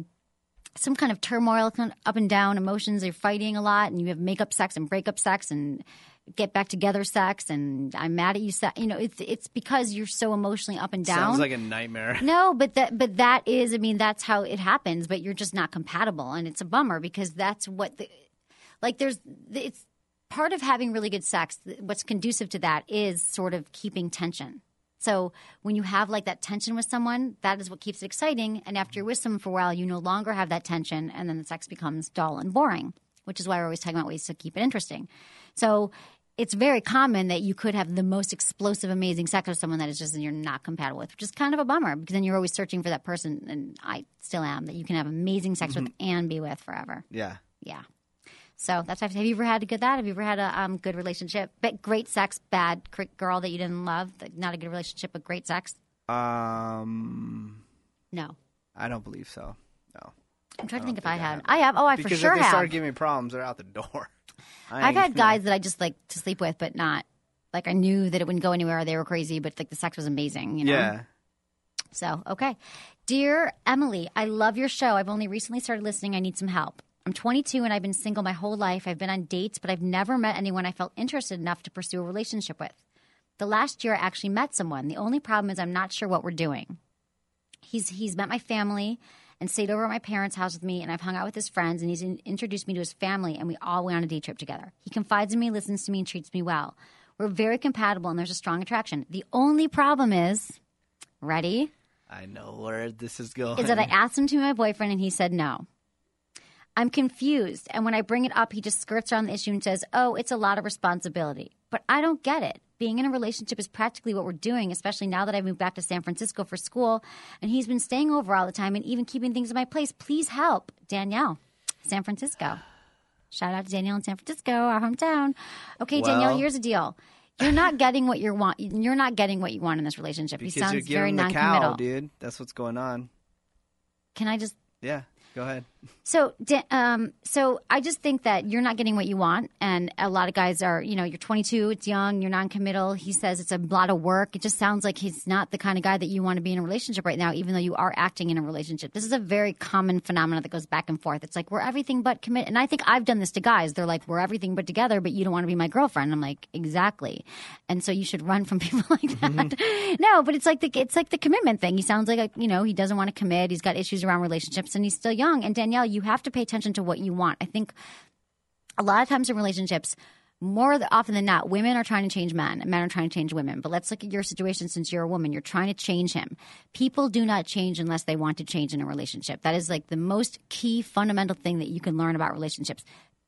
Some kind of turmoil, up and down emotions. You're fighting a lot, and you have make-up sex and break-up sex and get back together sex, and I'm mad at you sex. You know, it's because you're so emotionally up and down. Sounds like a nightmare. No, but that is, I mean, that's how it happens. But you're just not compatible, and it's a bummer because that's what it's part of having really good sex. What's conducive to that is sort of keeping tension. So when you have like that tension with someone, that is what keeps it exciting. And after you're with someone for a while, you no longer have that tension, and then the sex becomes dull and boring, which is why we're always talking about ways to keep it interesting. So it's very common that you could have the most explosive, amazing sex with someone that is just you're not compatible with, which is kind of a bummer because then you're always searching for that person, and I still am, that you can have amazing sex with and be with forever. Yeah. Yeah. So that's why. Have you ever had Have you ever had a good relationship, but great sex, bad girl that you didn't love, not a good relationship, but great sex? No. I don't believe so. No. I'm trying to think if I have. I have. Oh, I for sure have. Because if they start giving me problems, they're out the door. I've had guys that I just like to sleep with, but not like I knew that it wouldn't go anywhere. They were crazy, but like the sex was amazing. You know? Yeah. So okay, dear Emily, I love your show. I've only recently started listening. I need some help. I'm 22 and I've been single my whole life. I've been on dates, but I've never met anyone I felt interested enough to pursue a relationship with. The last year I actually met someone. The only problem is I'm not sure what we're doing. He's met my family and stayed over at my parents' house with me, and I've hung out with his friends, and he's introduced me to his family, and we all went on a day trip together. He confides in me, listens to me, and treats me well. We're very compatible, and there's a strong attraction. The only problem is, ready? I know where this is going. Is that I asked him to be my boyfriend, and he said no. I'm confused, and when I bring it up, he just skirts around the issue and says, oh, it's a lot of responsibility. But I don't get it. Being in a relationship is practically what we're doing, especially now that I've moved back to San Francisco for school, and he's been staying over all the time and even keeping things in my place. Please help. Danielle, San Francisco. Shout out to Danielle in San Francisco, our hometown. Okay, well, Danielle, here's the deal. You're not getting what you want. You're not getting what you want in this relationship. He sounds very non-committal. Cow, dude. That's what's going on. Can I just... Yeah. Go ahead. So I just think that you're not getting what you want, and a lot of guys are. You're 22, it's young, you're non-committal. He says it's a lot of work. It just sounds like he's not the kind of guy that you want to be in a relationship right now, even though you are acting in a relationship. This is a very common phenomenon that goes back and forth. It's like we're everything but committed, and I think I've done this to guys. They're like, we're everything but together, but you don't want to be my girlfriend. I'm like, exactly, and so you should run from people like that. Mm-hmm. No, but it's like the commitment thing. He sounds like he doesn't want to commit. He's got issues around relationships, and he's still young. And Danielle, you have to pay attention to what you want. I think a lot of times in relationships, more often than not, women are trying to change men and men are trying to change women. But let's look at your situation since you're a woman. You're trying to change him. People do not change unless they want to change in a relationship. That is like the most key fundamental thing that you can learn about relationships.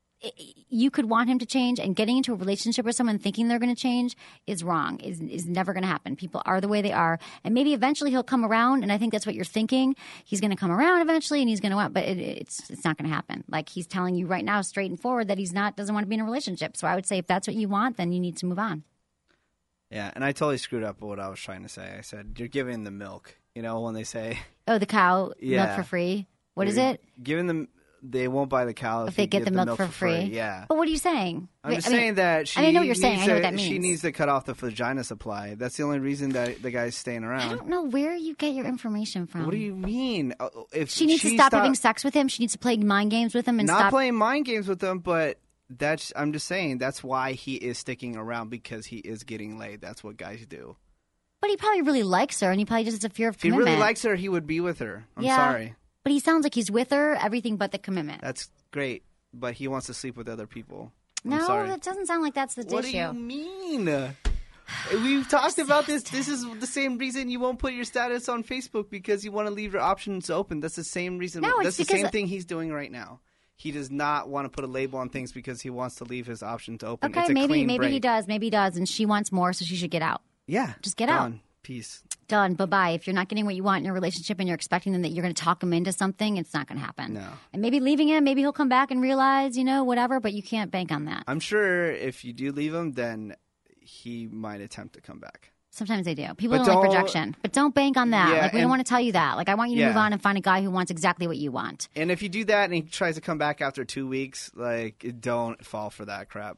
You could want him to change, and getting into a relationship with someone thinking they're going to change is wrong, is never going to happen. People are the way they are, and maybe eventually he'll come around, and I think that's what you're thinking. He's going to come around eventually, and he's going to want, but it's not going to happen. Like he's telling you right now, straight and forward, that doesn't want to be in a relationship. So I would say if that's what you want, then you need to move on. Yeah, and I totally screwed up what I was trying to say. I said, you're giving the milk, when they say... Oh, the cow milk for free? What is it? Giving them... They won't buy the cow if they get the milk for free. Yeah. But what are you saying? I'm just saying that she. I know what you're saying. I know what that means. She needs to cut off the vagina supply. That's the only reason that the guy's staying around. I don't know where you get your information from. What do you mean? If she needs to stop having sex with him, she needs to play mind games with him and not playing mind games with him, but I'm just saying that's why he is sticking around, because he is getting laid. That's what guys do. But he probably really likes her, and he probably just has a fear of commitment. If he really likes her, he would be with her. I'm sorry. But he sounds like he's with her, everything but the commitment. That's great, but he wants to sleep with other people. No, it doesn't sound like that's the issue. What do you mean? We've talked about this. This is the same reason you won't put your status on Facebook, because you want to leave your options open. That's the same reason. No, that's the same thing he's doing right now. He does not want to put a label on things because he wants to leave his options open. Okay, it's a maybe break. he does. Maybe he does, and she wants more, so she should get out. Yeah. Just get out. Peace. Done. Bye-bye. If you're not getting what you want in your relationship and you're expecting them that you're going to talk him into something, it's not going to happen. No. And maybe leaving him, maybe he'll come back and realize, whatever, but you can't bank on that. I'm sure if you do leave him, then he might attempt to come back. Sometimes they do. People don't like projection. But don't bank on that. Yeah, we don't want to tell you that. I want you to move on and find a guy who wants exactly what you want. And if you do that and he tries to come back after 2 weeks, don't fall for that crap.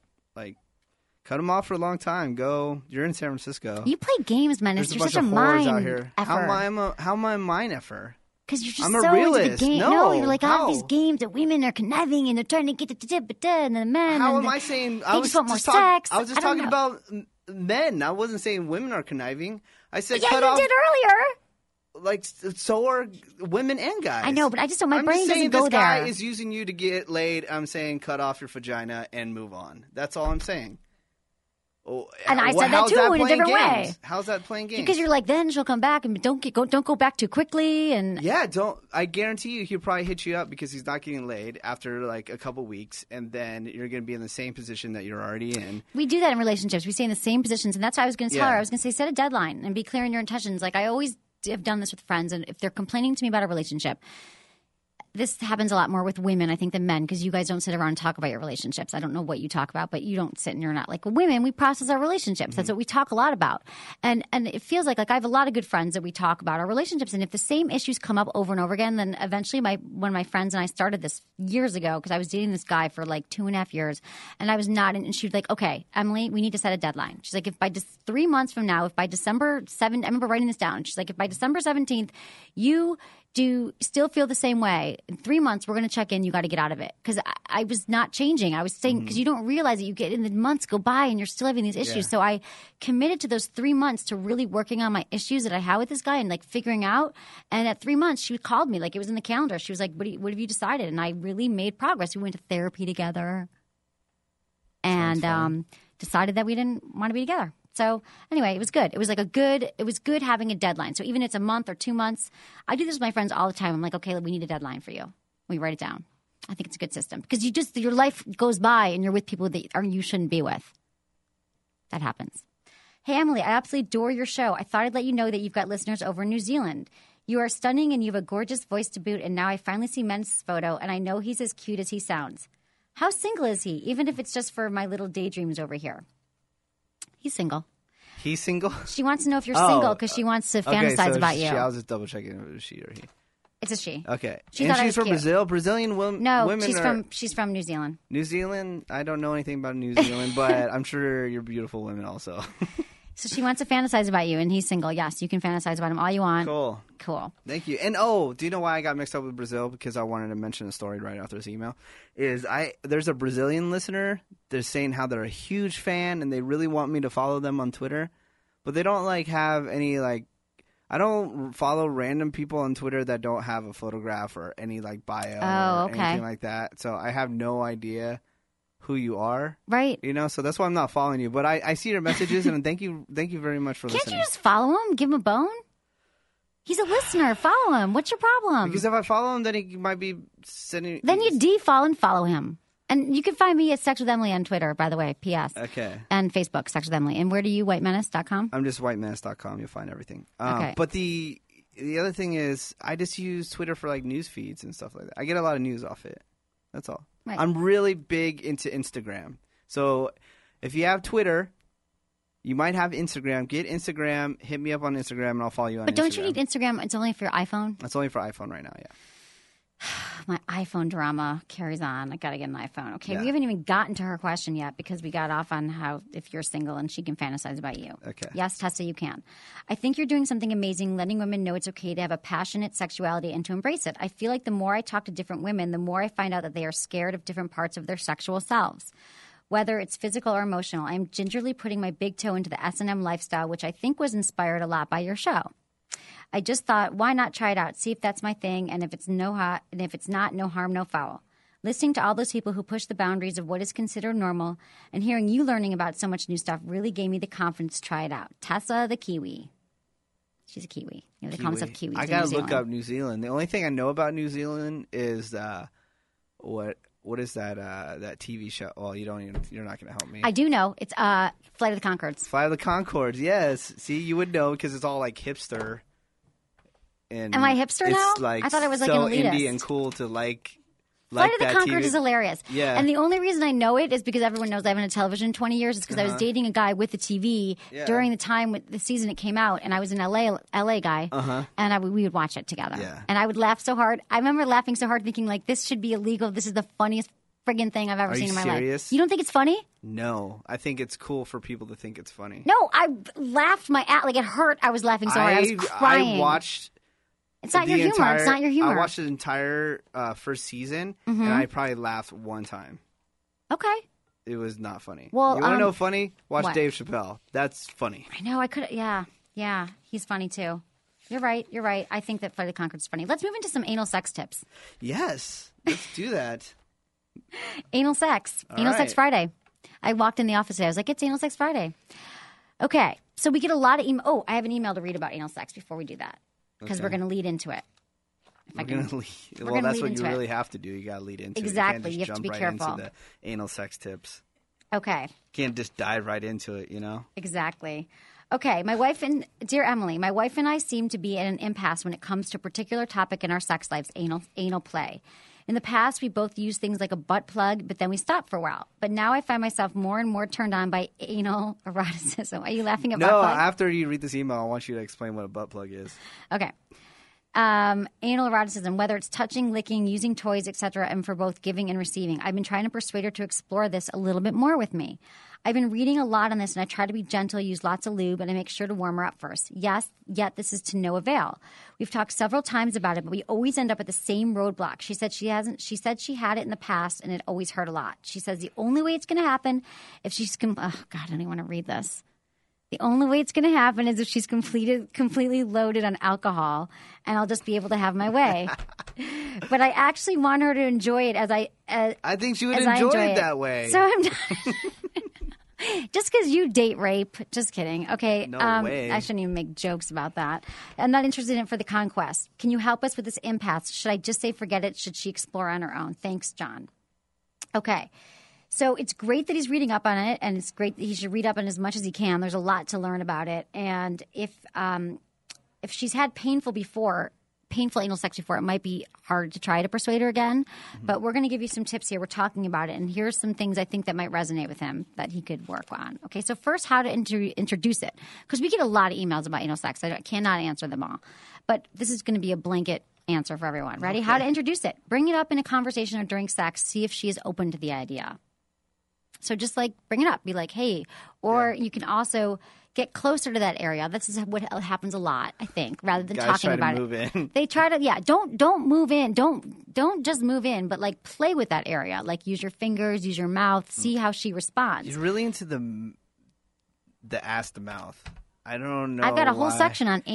Cut him off for a long time. You're in San Francisco. You play games, man. You're such a mind out here. How am I a mind effer? Because you're just I'm so a realist. into the game. No, you're like, I have these games that women are conniving and they're trying to get the tip, and the men. How am I saying? I was just talking about men. I wasn't saying women are conniving. I said cut off. Yeah, you did So earlier. are women and guys. I know, but I just don't. My brain doesn't this go there. guy is using you to get laid. I'm saying cut off your vagina and move on. That's all I'm saying. And I said that too in a different way. How's that playing games? Because you're like, then she'll come back, and don't go back too quickly. And don't. I guarantee you, he'll probably hit you up because he's not getting laid after a couple weeks, and then you're going to be in the same position that you're already in. We do that in relationships. We stay in the same positions, and that's what I was going to tell her. I was going to say, set a deadline and be clear in your intentions. I always have done this with friends, and if they're complaining to me about a relationship. This happens a lot more with women, I think, than men, because you guys don't sit around and talk about your relationships. I don't know what you talk about, but you don't sit and you're not like women. We process our relationships. That's what we talk a lot about. And it feels like I have a lot of good friends that we talk about our relationships. And if the same issues come up over and over again, then eventually one of my friends and I started this years ago because I was dating this guy for 2.5 years. And I was not, and she was like, okay, Emily, we need to set a deadline. She's like, if by 3 months from now, if by December 7th, I remember writing this down. She's like, if by December 17th, you do still feel the same way, in 3 months, we're going to check in. You got to get out of it. Because I was not changing. I was saying, because you don't realize that you get in the months go by and you're still having these issues. Yeah. So I committed to those 3 months to really working on my issues that I had with this guy and figuring out. And at 3 months, she called me, it was in the calendar. She was like, what have you decided? And I really made progress. We went to therapy together and decided that we didn't want to be together. So anyway, it was good. It was it was good having a deadline. So even if it's a month or 2 months, I do this with my friends all the time. I'm like, okay, we need a deadline for you. We write it down. I think it's a good system because your life goes by and you're with people that you shouldn't be with. That happens. Hey, Emily, I absolutely adore your show. I thought I'd let you know that you've got listeners over in New Zealand. You are stunning and you have a gorgeous voice to boot. And now I finally see Men's photo and I know he's as cute as he sounds. How single is he? Even if it's just for my little daydreams over here. He's single. He's single? She wants to know if you're single because she wants to fantasize about you. I was just double checking if it was she or he. It's a she. Okay. She and thought I she's was from cute. Brazil? Brazilian women she's from New Zealand. New Zealand? I don't know anything about New Zealand, but I'm sure you're beautiful women also. So she wants to fantasize about you, and he's single. Yes, you can fantasize about him all you want. Cool. Thank you. And do you know why I got mixed up with Brazil? Because I wanted to mention a story right after this email. There's a Brazilian listener. They're saying how they're a huge fan, and they really want me to follow them on Twitter, but they don't have any I don't follow random people on Twitter that don't have a photograph or any bio or anything like that. So I have no idea who you are. Right. So that's why I'm not following you. But I see your messages, and thank you very much for listening. Can't you just follow him? Give him a bone? He's a listener. Follow him. What's your problem? Because if I follow him, then he might be sending... Then you defollow and follow him. And you can find me at Sex with Emily on Twitter, by the way, P.S. Okay. And Facebook, Sex with Emily. And where do you, whitemenace.com? I'm just whitemenace.com. You'll find everything. Okay. But the other thing is, I just use Twitter for news feeds and stuff like that. I get a lot of news off it. That's all. Right. I'm really big into Instagram. So if you have Twitter, you might have Instagram. Get Instagram. Hit me up on Instagram, and I'll follow you on Instagram. But don't you need Instagram? It's only for your iPhone? It's only for iPhone right now, yeah. My iPhone drama carries on. I got to get an iPhone. Okay, Yeah. We haven't even gotten to her question yet because we got off on how if you're single and she can fantasize about you. Okay. Yes, Tessa, you can. I think you're doing something amazing, letting women know it's okay to have a passionate sexuality and to embrace it. I feel like the more I talk to different women, the more I find out that they are scared of different parts of their sexual selves. Whether it's physical or emotional, I'm gingerly putting my big toe into the S&M lifestyle, which I think was inspired a lot by your show. I just thought, why not try it out? See if that's my thing, and if it's not, no harm, no foul. Listening to all those people who push the boundaries of what is considered normal, and hearing you learning about so much new stuff really gave me the confidence to try it out. Tessa, the Kiwi. She's a Kiwi. They call themselves Kiwis. I gotta look up New Zealand. The only thing I know about New Zealand is what is that TV show? Well, you're not gonna help me. I do know. It's Flight of the Conchords. Flight of the Conchords. Yes. See, you would know because it's all hipster. And am I hipster now? I thought I was so an elitist. Indie and cool to like Flight of the that Conchords TV. is hilarious. Yeah. And the only reason I know it is because everyone knows I've been in television 20 years. It's because I was dating a guy with the TV during the time with the season it came out, and I was an LA guy, and we would watch it together. Yeah. And I would laugh so hard. I remember laughing so hard, thinking this should be illegal. This is the funniest friggin' thing I've ever seen in my life. You don't think it's funny? No, I think it's cool for people to think it's funny. No, I laughed my ass it hurt. I was laughing so hard. I was crying. I watched. It's not your humor. It's not your humor. I watched the entire first season, and I probably laughed one time. Okay. It was not funny. Well, you want to know funny? Watch what? Dave Chappelle. That's funny. I know. I could. Yeah. He's funny too. You're right. I think that Flight of the Conchords is funny. Let's move into some anal sex tips. Yes, let's do that. Anal sex. Anal Sex Friday. I walked in the office today. I was like, it's Anal Sex Friday. Okay. So we get a lot of email. Oh, I have an email to read about anal sex before we do that. Because we're going to lead into it. We're going to lead. Well, that's what you really have to do. You got to lead into exactly. it. You have to be careful. Into the anal sex tips. Okay. You can't just dive right into it, Exactly. Okay. Dear Emily, my wife and I seem to be at an impasse when it comes to a particular topic in our sex lives, anal play. In the past, we both used things like a butt plug, but then we stopped for a while. But now I find myself more and more turned on by anal eroticism. Are you laughing at butt plug? No, after you read this email, I want you to explain what a butt plug is. Okay. Anal eroticism, whether it's touching, licking, using toys, etc., and for both giving and receiving. I've been trying to persuade her to explore this a little bit more with me. I've been reading a lot on this, and I try to be gentle, use lots of lube, and I make sure to warm her up first. Yes, yet this is to no avail. We've talked several times about it, but we always end up at the same roadblock. She said she had it in the past, and it always hurt a lot. She says the only way it's going to happen if she's oh God, I don't even want to read this. The only way it's going to happen is if she's completely loaded on alcohol, and I'll just be able to have my way. But I actually want her to enjoy it as I think she would enjoy it that way. So I'm not. Just because you date rape. Just kidding. Okay. No way. I shouldn't even make jokes about that. I'm not interested in it for the conquest. Can you help us with this impasse? Should I just say forget it? Should she explore on her own? Thanks, John. Okay. So it's great that he's reading up on it, and it's great that he should read up on it as much as he can. There's a lot to learn about it. And if she's had painful anal sex before, it might be hard to try to persuade her again. Mm-hmm. But we're going to give you some tips here. We're talking about it, and here's some things I think that might resonate with him that he could work on. Okay, so first, how to introduce it. Because we get a lot of emails about anal sex. I cannot answer them all. But this is going to be a blanket answer for everyone. Ready? How to introduce it. Bring it up in a conversation or during sex. See if she is open to the idea. So just like bring it up. Be like, hey. Or you can also get closer to that area. This is what happens a lot, I think, rather than Guys talking try about to move it. in. They try to, don't move in. Don't just move in, but like play with that area. Like use your fingers, use your mouth, see how she responds. You're really into the ass to mouth. I don't know. I've got a whole why. section on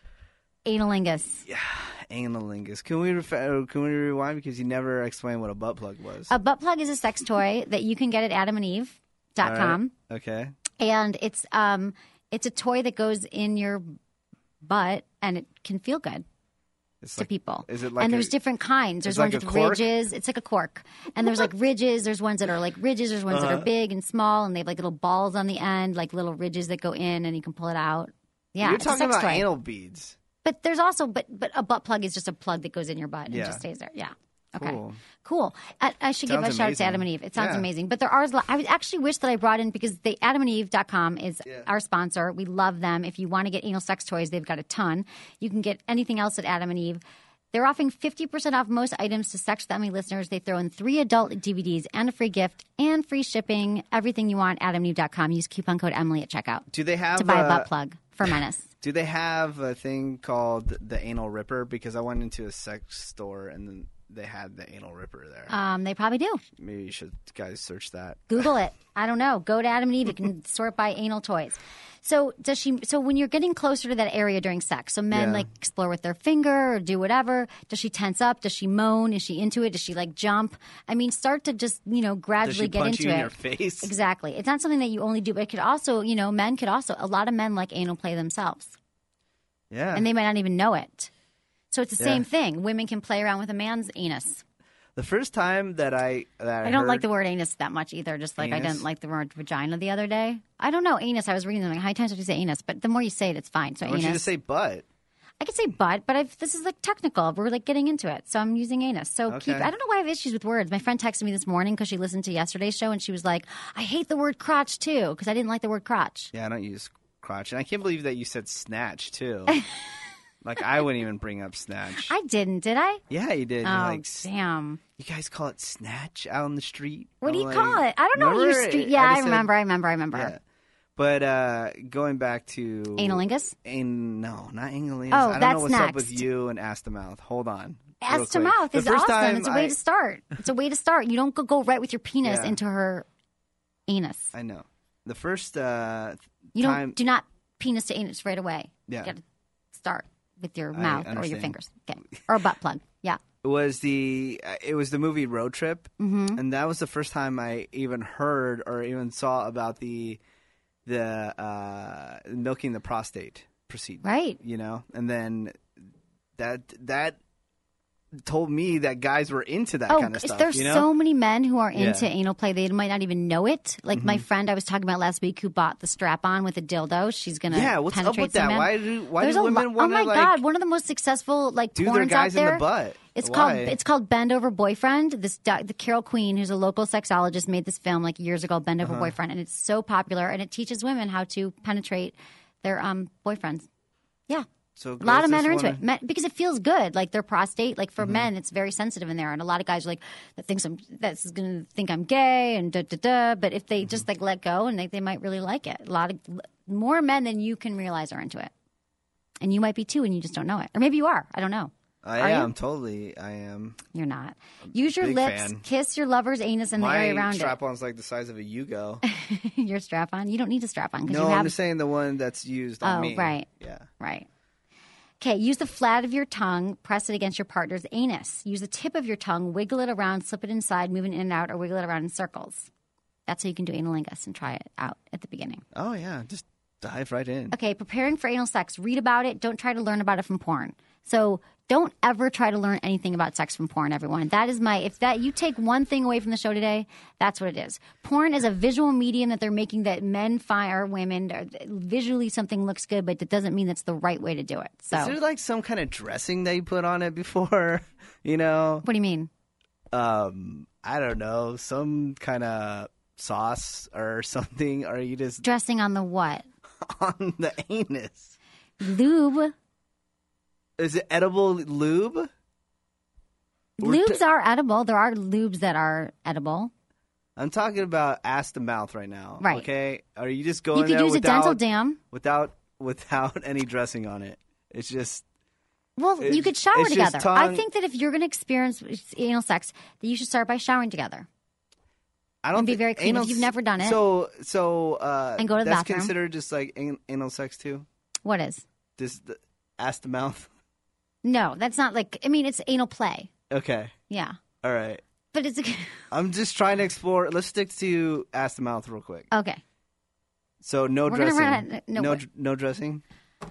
analingus. Yeah, analingus. Can we rewind because you never explained what a butt plug was? A butt plug is a sex toy that you can get at adamandeve.com. Right. Okay. And it's a toy that goes in your butt and it can feel good to people. Is it like and there's different kinds. There's ones with ridges. It's like a cork. And there's like ridges. There's ones that are like ridges. There's ones that are big and small, and they have like little balls on the end, like little ridges that go in, and you can pull it out. Yeah, you're it's talking a sex about toy. anal beads. But there's also but a butt plug is just a plug that goes in your butt and Yeah. just stays there. Yeah. Okay. Cool. I should give a Sounds shout out to amazing. Adam and Eve. It sounds Yeah. amazing. But there are I would actually wish that I brought in because the adamandeve.com is our sponsor. We love them. If you want to get anal sex toys, they've got a ton. You can get anything else at Adam and Eve. They're offering 50% off most items to Sex with Emily listeners. They throw in 3 adult DVDs and a free gift and free shipping. Everything you want, adamandeve.com. Use coupon code Emily at checkout Do they have to buy a butt plug for Menace. Do they have a thing called the anal ripper? Because I went into a sex store and then they had the anal ripper there. They probably do. Maybe you should guys search that. Google it. I don't know. Go to Adam and Eve. You can sort by anal toys. So when you're getting closer to that area during sex, so men like explore with their finger or do whatever. Does she tense up? Does she moan? Is she into it? Does she like jump? I mean, start to just, gradually Does she get punch into you in it. your face? Exactly. It's not something that you only do, but it could also, a lot of men like anal play themselves. Yeah. And they might not even know it. So it's the same thing. Women can play around with a man's anus. The first time that I don't like the word anus that much either, just like Anus? I didn't like the word vagina the other day. I don't know, anus. I was reading them like, how many times did you say anus? But the more you say it, it's fine. So I want anus. you to say butt. I could say butt, but this is like technical. We're like getting into it. So I'm using anus. So I don't know why I have issues with words. My friend texted me this morning because she listened to yesterday's show and she was like, I hate the word crotch too because I didn't like the word crotch. Yeah, I don't use crotch. And I can't believe that you said snatch too. Like I wouldn't even bring up snatch. I didn't, did I? Yeah, you did. Oh, You're like, damn. You guys call it snatch out on the street? What do you I'm call like, it? I don't know. remember? Your street. Yeah, I just said- remember. Yeah. But going back to Analingus? No, not analingus. Oh, I don't that's know what's up next. with you and ass to mouth. Hold on. real Ass to quick. mouth The is first awesome. time It's a way to start. It's a way to start. You don't go right with your penis Yeah. into her anus. I know. The first You time. don't do not penis to anus right away. Yeah. You got to start with your mouth or your understand. fingers. Okay. Or a butt plug. Yeah. It was the movie Road Trip, and that was the first time I even heard or even saw about the milking the prostate procedure. Right. And then that told me that guys were into that kind of stuff. There's so many men who are into Yeah. anal play. They might not even know it. Like my friend I was talking about last week who bought the strap-on with a dildo. She's going to what's up penetrate with that? some men. Why There's do a women lot. want to Oh my God. One of the most successful like do porns their guys out there. in the butt? It's Why? called Bend Over Boyfriend. The Carol Queen, who's a local sexologist, made this film like years ago, Bend Over Boyfriend, and it's so popular. And it teaches women how to penetrate their boyfriends. Yeah, So a lot of girls men are just into it because it feels good. Like their prostate, like for men, it's very sensitive in there, and a lot of guys are like that's going to think I'm gay and da da da. But if they just like let go, and they might really like it. A lot of more men than you can realize are into it, and you might be too, and you just don't know it, or maybe you are. I don't know. I am totally. I am. You're not. Use your Big lips, fan. kiss your lover's anus in the My area around strap-on's like the size of a Yugo. it. Your strap on. You don't need a strap on because No, you have. I'm just saying the one that's used on me. right. Yeah. Right. Okay, use the flat of your tongue, press it against your partner's anus. Use the tip of your tongue, wiggle it around, slip it inside, moving in and out, or wiggle it around in circles. That's how you can do analingus and try it out at the beginning. Oh yeah, just dive right in. Okay, preparing for anal sex. Read about it. Don't try to learn about it from porn. So don't ever try to learn anything about sex from porn, everyone. That is you take one thing away from the show today, that's what it is. Porn is a visual medium that they're making that men find or women, or visually something looks good, but it doesn't mean that's the right way to do it. So Is there like some kind of dressing they put on it before? what do you mean? I don't know, some kind of sauce or something, or you just Dressing on the what? on the anus? Lube. Is it edible lube? Lubes are edible. There are lubes that are edible. I'm talking about ass to mouth right now. Right. Okay? Are you just going You could there use a dental dam. without any dressing on it? It's just... Well, you could shower together. tongue. I think that if you're going to experience anal sex, that you should start by showering together. I don't and be very clean if you've never done it. So and go to the that's bathroom. considered just like anal sex too? What is? Just ass to mouth? No, that's not like, I mean, it's anal play. Okay. Yeah. All right. But it's I'm just trying to explore. Let's stick to ass to mouth real quick. Okay. So no We're dressing. no dressing.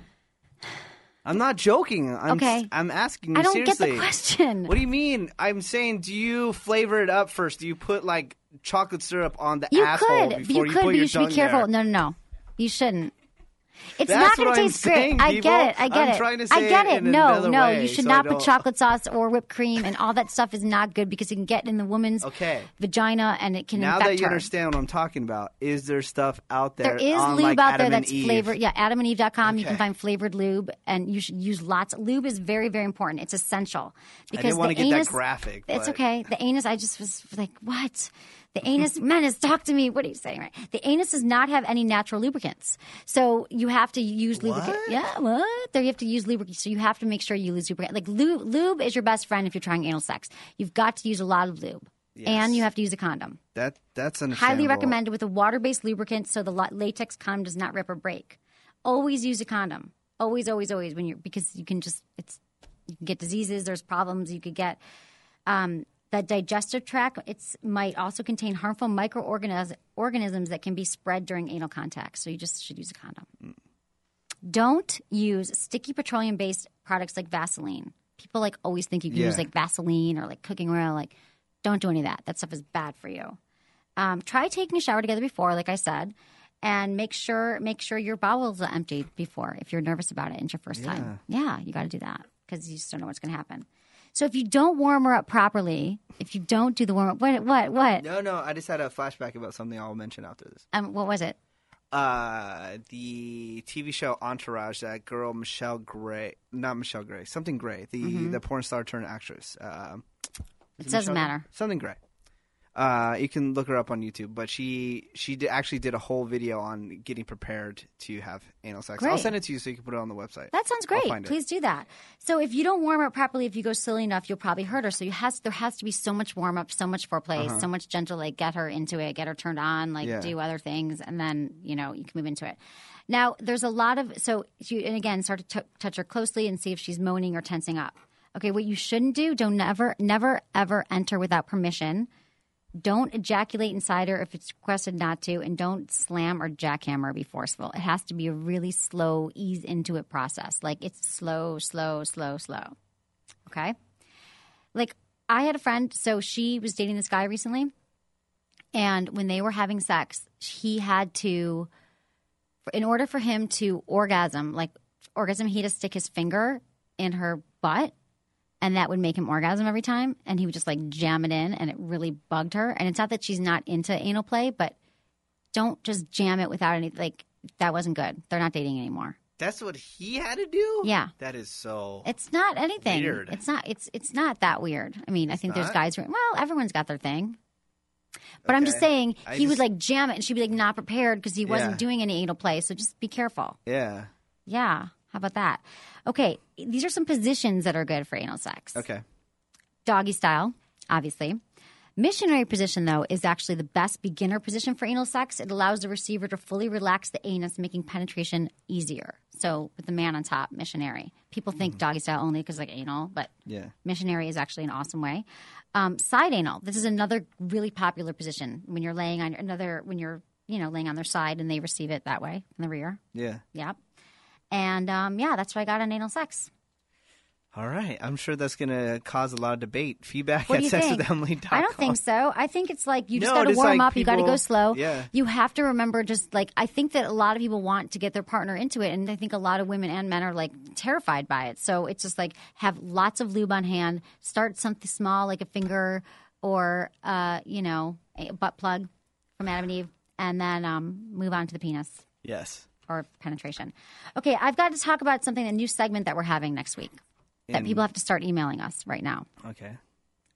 I'm not joking. Okay. I'm asking you I don't seriously. get the question. What do you mean? I'm saying, do you flavor it up first? Do you put like chocolate syrup on the You asshole could. before You you could, put but your you should tongue be careful. there? No. You shouldn't. It's That's not going what to I'm taste great. saying, I people. get it. I'm trying to say I get it it. in another way, You should so not I put don't- chocolate sauce or whipped cream, and all that stuff is not good because it can get in the woman's vagina and it can Now infect that you her. understand what I'm talking about, is there stuff out there? There is on, lube like, out there Adam and that's Eve? flavored. Yeah, AdamandEve.com. You can Okay. find flavored lube, and you should use lots. Lube is very, very important. It's essential because I didn't want to the get anus, that graphic. It's but- okay. The anus, I just was like, what? The anus, Menace, talk to me. What are you saying? Right? The anus does not have any natural lubricants, so you have to use lubricant. Yeah, what? There you have to use lubricant. So you have to make sure you use lubricant. Like lube is your best friend if you're trying anal sex. You've got to use a lot of lube, and you have to use a condom. That's understandable. Highly recommended with a water-based lubricant, so the latex condom does not rip or break. Always use a condom. Always, always, always. Because you can you can get diseases. There's problems you could get. The digestive tract might also contain harmful microorganisms that can be spread during anal contact. So you just should use a condom. Don't use sticky petroleum-based products like Vaseline. People always think you can use Vaseline or cooking oil. Don't do any of that. That stuff is bad for you. Try taking a shower together before, like I said, and make sure your bowels are emptied before if you're nervous about it. It's your first time. Yeah, you got to do that because you just don't know what's going to happen. So if you don't warm her up properly, if you don't do the warm up, what? No. I just had a flashback about something I'll mention after this. What was it? The TV show Entourage, that girl something Gray, the porn star turned actress. It doesn't matter. Something Gray. You can look her up on YouTube, but she actually did a whole video on getting prepared to have anal sex. Great. I'll send it to you so you can put it on the website. That sounds great. Please do that. So if you don't warm up properly, if you go slowly enough, you'll probably hurt her. So there has to be so much warm up, so much foreplay, so much gentle, get her into it, get her turned on, do other things, and then you can move into it. Now there's a lot of and again, start to touch her closely and see if she's moaning or tensing up. Okay, what you shouldn't do: never ever enter without permission. Don't ejaculate inside her if it's requested not to, and don't slam or jackhammer be forceful. It has to be a really slow, ease into it process. It's slow. Okay? I had a friend, so she was dating this guy recently, and when they were having sex, he had to, in order for him to orgasm, he had to stick his finger in her butt. And that would make him orgasm every time. And he would just jam it in, and it really bugged her. And it's not that she's not into anal play, but don't just jam it without any, that wasn't good. They're not dating anymore. That's what he had to do? Yeah. That is so It's not anything. weird. It's not that weird. I mean, I think there's guys who, everyone's got their thing. But I'm just saying, he would jam it, and she'd be not prepared because he wasn't doing any anal play. So just be careful. Yeah. Yeah. How about that? Okay, these are some positions that are good for anal sex. Okay. Doggy style, obviously. Missionary position, though, is actually the best beginner position for anal sex. It allows the receiver to fully relax the anus, making penetration easier. So with the man on top, missionary. People think doggy style only because anal, but missionary is actually an awesome way. Side anal. This is another really popular position when you're laying on laying on their side and they receive it that way in the rear. Yeah. Yep. And, that's what I got on anal sex. All right. I'm sure that's going to cause a lot of debate. Feedback What at do you think? sexwithemily.com. I don't think so. I think it's you just No, got to just warm up. You people- got to go slow. Yeah. You have to remember I think that a lot of people want to get their partner into it. And I think a lot of women and men are terrified by it. So it's just have lots of lube on hand. Start something small like a finger or, a butt plug from Adam and Eve. And then move on to the penis. Yes. Or penetration. Okay, I've got to talk about a new segment that we're having next week that people have to start emailing us right now. Okay.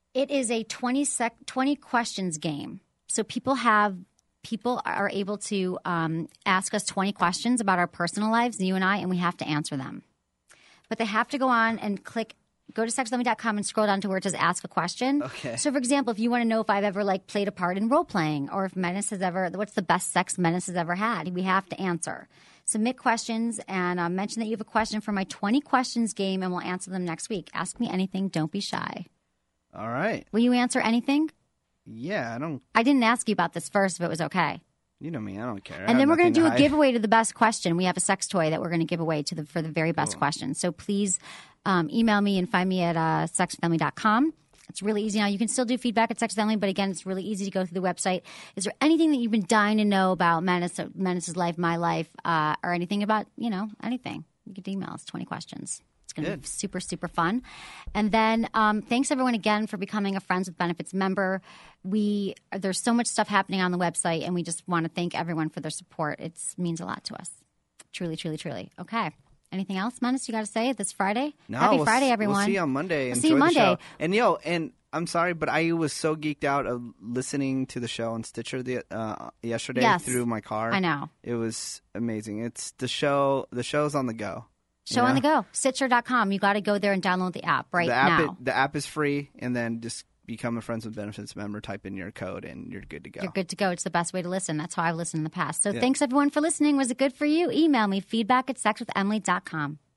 It is a 20 questions game. So people are able to ask us 20 questions about our personal lives, you and I, and we have to answer them. But they have to go on and go to sexwithemily.com and scroll down to where it says ask a question. Okay. So, for example, if you want to know if I've ever played a part in role playing, or if Menace has ever, what's the best sex Menace has ever had, we have to answer. Submit questions and mention that you have a question for my 20 questions game, and we'll answer them next week. Ask me anything. Don't be shy. All right. Will you answer anything? Yeah, I didn't ask you about this first, if it was okay. You know me, I don't care. And then we're going to do a giveaway to the best question. We have a sex toy that we're going to give away for the very best question. So please email me and find me at sexwithemily.com. It's really easy now. You can still do feedback at Sex with Emily, but again, it's really easy to go through the website. Is there anything that you've been dying to know about Menace's life, my life, or anything about, anything? You can email us 20 questions. It's going to be super, super fun. And then thanks, everyone, again, for becoming a Friends with Benefits member. There's so much stuff happening on the website, and we just want to thank everyone for their support. It means a lot to us. Truly, truly, truly. Okay. Anything else, Menace, you got to say this Friday? No, Happy Friday, everyone. We'll see you on Monday. See you Monday. And, and I'm sorry, but I was so geeked out of listening to the show on Stitcher yesterday through my car. I know. It was amazing. It's the show's on the go. Show on the go. Stitcher.com. You got to go there and download the app now. The app is free, and then just become a Friends with Benefits member, type in your code, and you're good to go. You're good to go. It's the best way to listen. That's how I've listened in the past. So thanks, everyone, for listening. Was it good for you? Email me, feedback@sexwithemily.com.